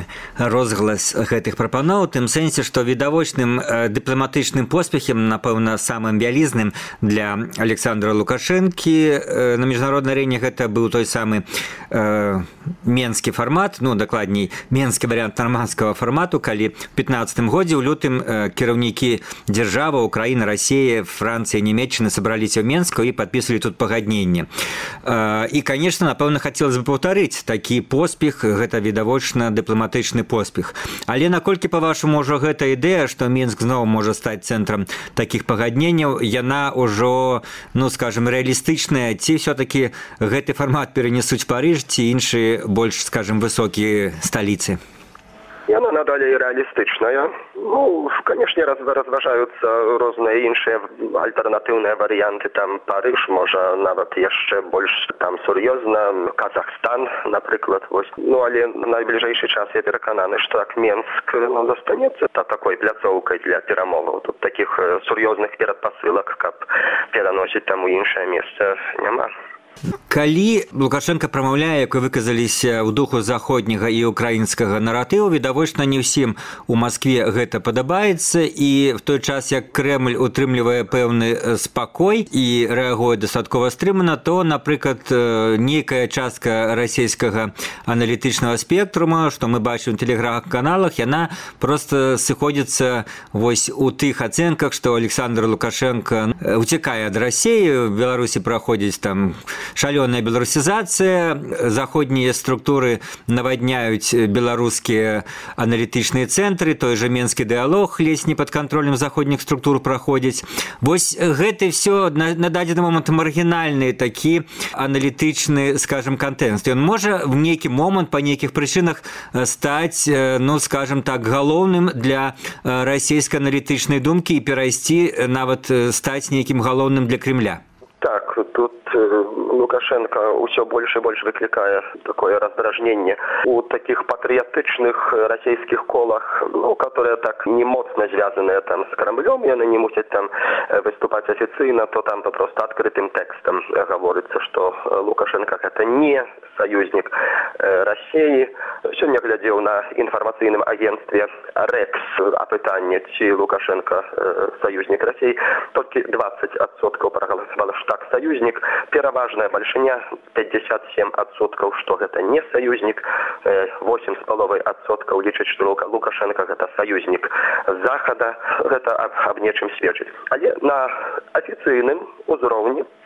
розглас гэтых прапаноў, у тым сэнсе, што відавочным дыпламатычным поспехам, напэўна, самым вялізным для Александра Лукашэнкі на міжнароднай арэне гэта быў той самы э, менскі фармат, ну, дакладней, менскі варыянт нармандскага фармату, калі ў пятнаццатым годзе ў лютым э, кіраўнікі дзяржавы, Украіна, Расія, Францыя, Нямецчына сабраліся ў Менску і падпісвалі тут пагадненне. Э, і, канешне, напэўна, хацелася бы паўтарыць такі поспех, гэта відавочна дыпламатычны поспех. Але наколькі, па-вашаму, ўжо гэта ідэя, што Менск зноў можа стаць цэнтрам такіх пагадненняў, яна ўжо, ну, скажем, рэалістычная, ці ўсё-такі гэты фармат перанесуць Парыж, ці іншыя больш, скажем, высокія сталіцы? Яна надалей рэалістычная. Ну, канешне, разважаюцца розныя іншыя альтэрнатыўныя варыянты. Там Парыж, можа, нават яшчэ больш там сур'ёзна, Казахстан, напрыклад. Вось. Ну, але на найбліжэйшы час я перакананы, што так Менск, ну, застанецца та такой пляцоўкай для перамоваў. Тут такіх сур'ёзных перадпасылак, каб пераносіць там у іншае месца, няма. Калі Лукашенко прамаўляе, як вы выказаліся, у духу заходняга і украінскага наратыву, відавочна не ўсім у Маскве гэта падабаецца, і в той час, як Крэмль утрымлівае пэўны спакой і рэагуе дастаткова стрымана, то, напрыклад, нейкая частка расійскага аналітычнага спектрума, што мы бачым у тэлеграм-каналах, яна проста сыходзіцца вось у тых ацэнках, што Александр Лукашенко уцякае ад Расіі, в Беларусі праходзіць там шалёная беларусізацыя, заходнія структуры навадняюць беларускія аналітычныя цэнтры, той жа менскі дыялог ледзь не пад кантролем заходніх структур праходзіць. Вось гэта ўсё на, на дадзены момант маргінальны такі аналітычны, скажем, контекст. Ён можа в нейкі момант па нейкіх прычынах стаць, ну, скажем так, галоўным для расійскай аналітычнай думкі і перайсці, нават стаць нейкім галоўным для Кремля. Так, тут Лукашенко ўсё больш і больш выклікае такое раздражненне у такіх патрыятычных расійскіх колах, ну, которые так не моцна звязаныя там з Крамлём, яны не мусяць там выступаць афіцыйна, то там папросту адкрытым тэкстам гаворыцца, што Лукашенко гэта не саюзнік Расіі. Сёння глядзеў на інфармацыйным агенцтве рэкс апытанне, ці Лукашенко саюзнік Расіі, толькі двадцать адсоткаў прагаласавала, што так саюзнік, пераважная бальшыня пятьдесят семь адсоткаў, што гэта не саюзнік, восемь з паловай адсоткаў лічаць, што Лукашенко гэта саюзнік Захада, гэта аб, аб нечым сведчыць. Але на афіцыйным узроўні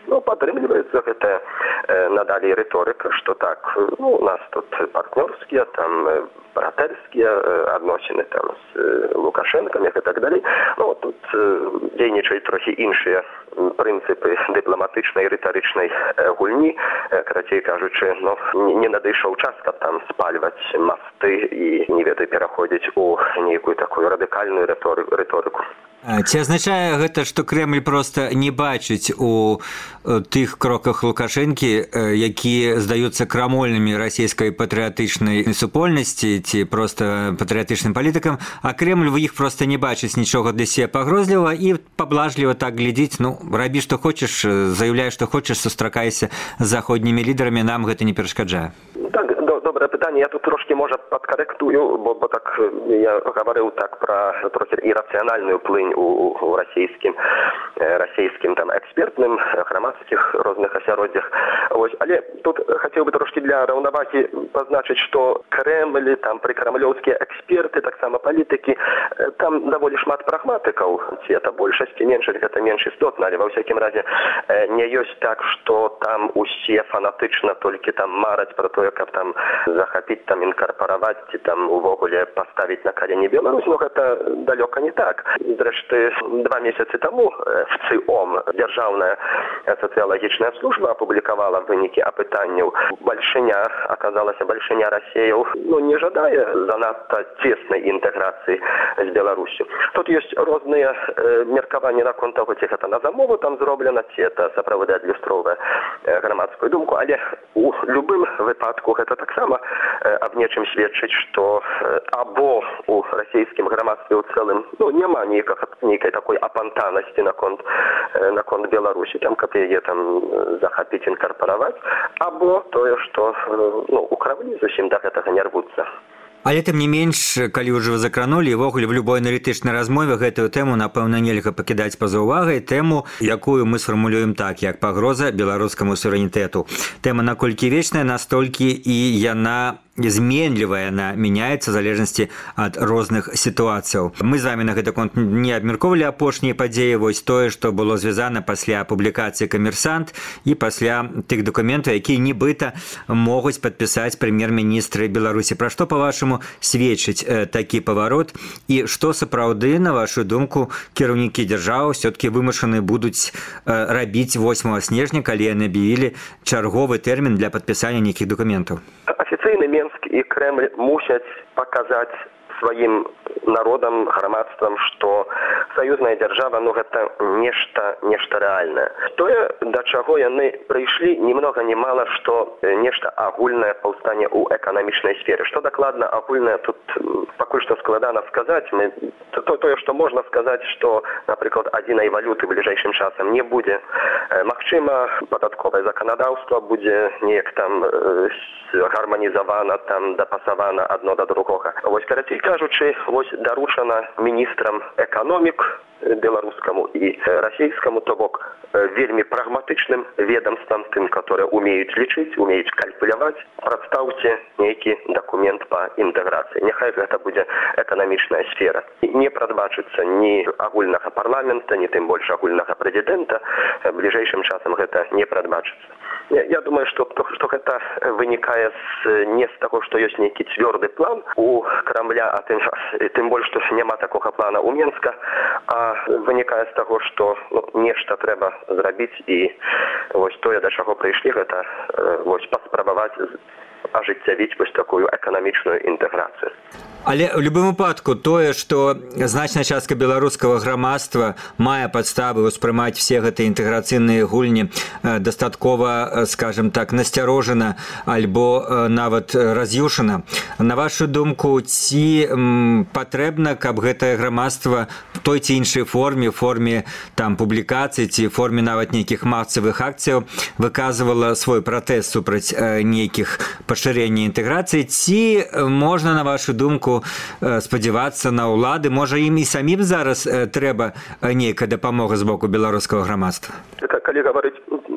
Ну, падтрымліваецца гэта э, надалей рыторыка, што так, ну, у нас тут партнёрскія, там, э, братэрскія э, адносіны там з э, Лукашэнкам і так далей. Ну, тут э, дзейнічаюць трохі іншыя прынцыпы дыпламатычнай і рытарычнай э, гульні. Э, карацей кажучы, ну, не, не надышоў час, каб там спальваць масты і, не ведаю, пераходзіць у нейкую такую радыкальную рыторыку. Ці азначае гэта, што Крэмль проста не бачыць у тых кроках Лукашэнкі, якія здаюцца крамольнымі расійскай патрыятычнай супольнасці ці проста патрыятычным палітыкам, а Крэмль у іх проста не бачыць нічога для себе пагрозліва і паблажліва так глядзіць, ну, рабі, што хочаш, заяўляй, што хочаш, сустракайся з заходнімі лідарамі, нам гэта не перашкаджае. Так, добрае пытанне. Я тут трошки, можа, падкарэктую, бо, бо так я гаварыў так пра трохі ірацыянальную плынь у, у расійскім, расійскім там экспертным, грамадскіх розных асяроддзях. Вось, але тут хацеў бы трошки для раўнавагі пазначыць, што Крэмль, там прыкрамлёўскія эксперты, таксама палітыкі, там даволі шмат прагматыкаў. Ці это большасць, ці менш, гэта менш істотна, але ва ўсякім разе не ёсць так, што там усе фанатычна толькі там мараць пра тое, каб там захапіць, там інкарпараваць ці там увогуле паставіць на калені Беларусь, но гэта далёка не так. Зрэшты, два месяцы таму в ЦИОМ дзяржаўная сацыялагічная служба апублікавала вынікі апытанняў. Бальшыня, аказалася, бальшыня расеяў, ну, не жадае занадта цеснай інтэграцыі з Беларусю. Тут ёсць розныя э, меркаванні наконт таго, ці гэта на замову там зроблена, ці это сапраўды адлюстроўвае э, грамадскую думку, але у любым выпадку гэта таксама э, аб нечым сведчыць, што э, або у расійскім грамадстве ў цэлым, ну, няма нейкага, нейкай такой апантанасці наконт, э, наконт Беларусі, там, каб яе там захапіць, інкарпараваць, або тое, што э, ну, у Крамлі зусім да гэтага не рвуцца. Але тым не менш, калі ўжо вы закранулі, ўвогуле в любой аналітычнай размове гэтую тэму, напэўна, нельга пакідаць па-за ўвагай, тэму, якую мы сфармулюем так, як пагроза беларускаму суверэнітэту. Тэма наколькі вечная, настолькі і яна зменлівая, она мяняецца в залежнасці ад розных сітуацыяў. Мы з вами на гэты конт не абмяркоўвалі апошнія падзеі, вось тое, што было звязана пасля публікацыі «Камерсант» і пасля тых дакументаў, якія нібыта могуць падпісаць прэм'ер-міністры Беларусі. Пра што, па-вашаму, сведчыць э, такі паварот і што сапраўды, на вашу думку, кіраўнікі дзяржавы ўсё-такі вымушаны будуць э, рабіць восьмага снежня, калі яны аб'явілі чарговы тэрмін для падпісання нейкіх дакументаў? Афіцыйны Менск і Крэмль мусяць паказаць сваім народам, грамадствам, што саюзная дзяржава, ну, гэта нешта, нешта рэальнае. Тое, да чаго яны прыйшлі, ні многа ні мала, што нешта агульнае паўстане ў эканамічнай сферы. Што дакладна агульнае, тут пакуль што складана сказаць. Мы, то, тое, што можна сказаць, што, напрыклад, адзінай валюты бліжэйшым часам не будзе. Магчыма, падатковае заканадаўства будзе неяк там гарманізавана, там дапасавана адно да другога. Вось, карацей кажучы, вось даручана міністрам эканомік беларускаму і расійскаму, то бок вельмі прагматычным ведомствам, тым, которые умеюць лічыць, умеюць калькуляваць, прадстаўце нейкі дакумент па інтэграцыі. Няхай гэта будзе эканамічная сфера. Не прадбачыцца ні агульнага парламента, ні тым больш агульнага прэзідэнта. Бліжэйшым часам гэта не прадбачыцца. Я думаю, што, што гэта вынікае з, не з таго, што ёсць нейкі цвёрды план у Крамля, а тым, тым больш, што няма такога плана у Менска, а вынікае з таго, што ну, нешта трэба зрабіць, і вось тое, да чаго прыйшлі, гэта вось паспрабаваць ажыццявіць вось такую эканамічную інтэграцыю. Але ў любым выпадку тое, што значная частка беларускага грамадства мае падставы ўспрымаць все гэтыя інтэграцыйныя гульні дастаткова, скажем так, насцярожана альбо нават раз'юшана. На вашу думку, ці патрэбна, каб гэтае грамадства в той ці іншай форме, форме там публікацый ці форме нават нейкіх масавых акцыяў выказвала свой пратэст супраць нейкіх пашырення інтэграцыі, ці можна, на вашу думку, спадзявацца на ўлады, можа ім і самім зараз трэба нейкая дапамога з боку беларускага грамадства? Калі гаварыць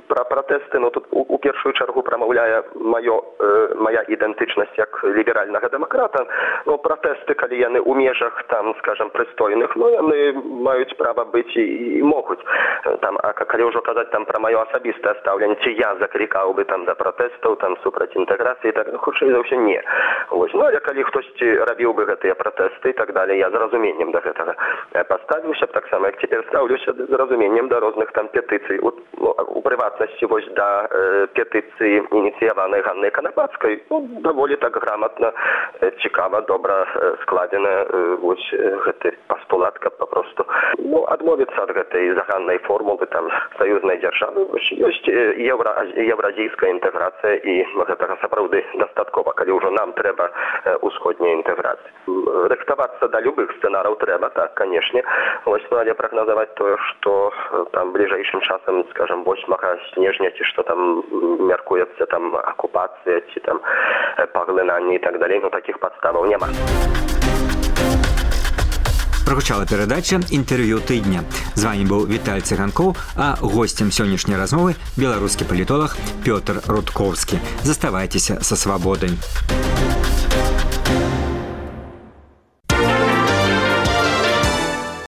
пра пратэсты, ну тут у, у першую чаргу прамаўляе маё э, мая ідэнтычнасць як ліберальнага дэмакрата. Ну пратэсты, калі яны ў межах там, скажем, прыстойных, ну яны маюць права быць і, і могуць. Там, а калі ўжо казаць там пра маё асабістае стаўленне, ці я заклікаў бы там да пратэстаў, там супраць інтэграцыі, так хутчэй за ўсё не. Вось, ну але калі хтосьці рабіў бы гэтыя пратэсты і так далее, я з разуменнем да гэтага паставіўся б, таксама як цяпер стаўлюся з разуменнем да розных там петыцый. У, у прыватнасці вось да э, петыцыі ініцыяванай Ганнай Канапацкай, ну, даволі так грамотна, э, цікава, добра э, складзена э, вось э, гэты пастулат, каб папросту ну, адмовіцца ад гэтай заганнай формулы там саюзнай дзяржавы. Ёсць э, еўра, еўразійская інтэграцыя і гэтага сапраўды дастаткова, калі ўжо нам трэба э, усходняя інтэграцыя. Рыхтавацца да любых сцэнараў трэба, так, канешне. Вось, ну, але прагназаваць тое, што там бліжэйшым часам, скажем, восьмага снежня, ці што там мяркуецца там акупацыя, ці там паглынанне і так далей, ну такіх падставаў няма. Прагучала перадача «Інтэрв'ю тыдня». З вами быў Віталь Цыганкоў, а госцем сённяшняй размовы беларускі палітолог Пётр Рудкоўскі. Заставайцеся са свабодай.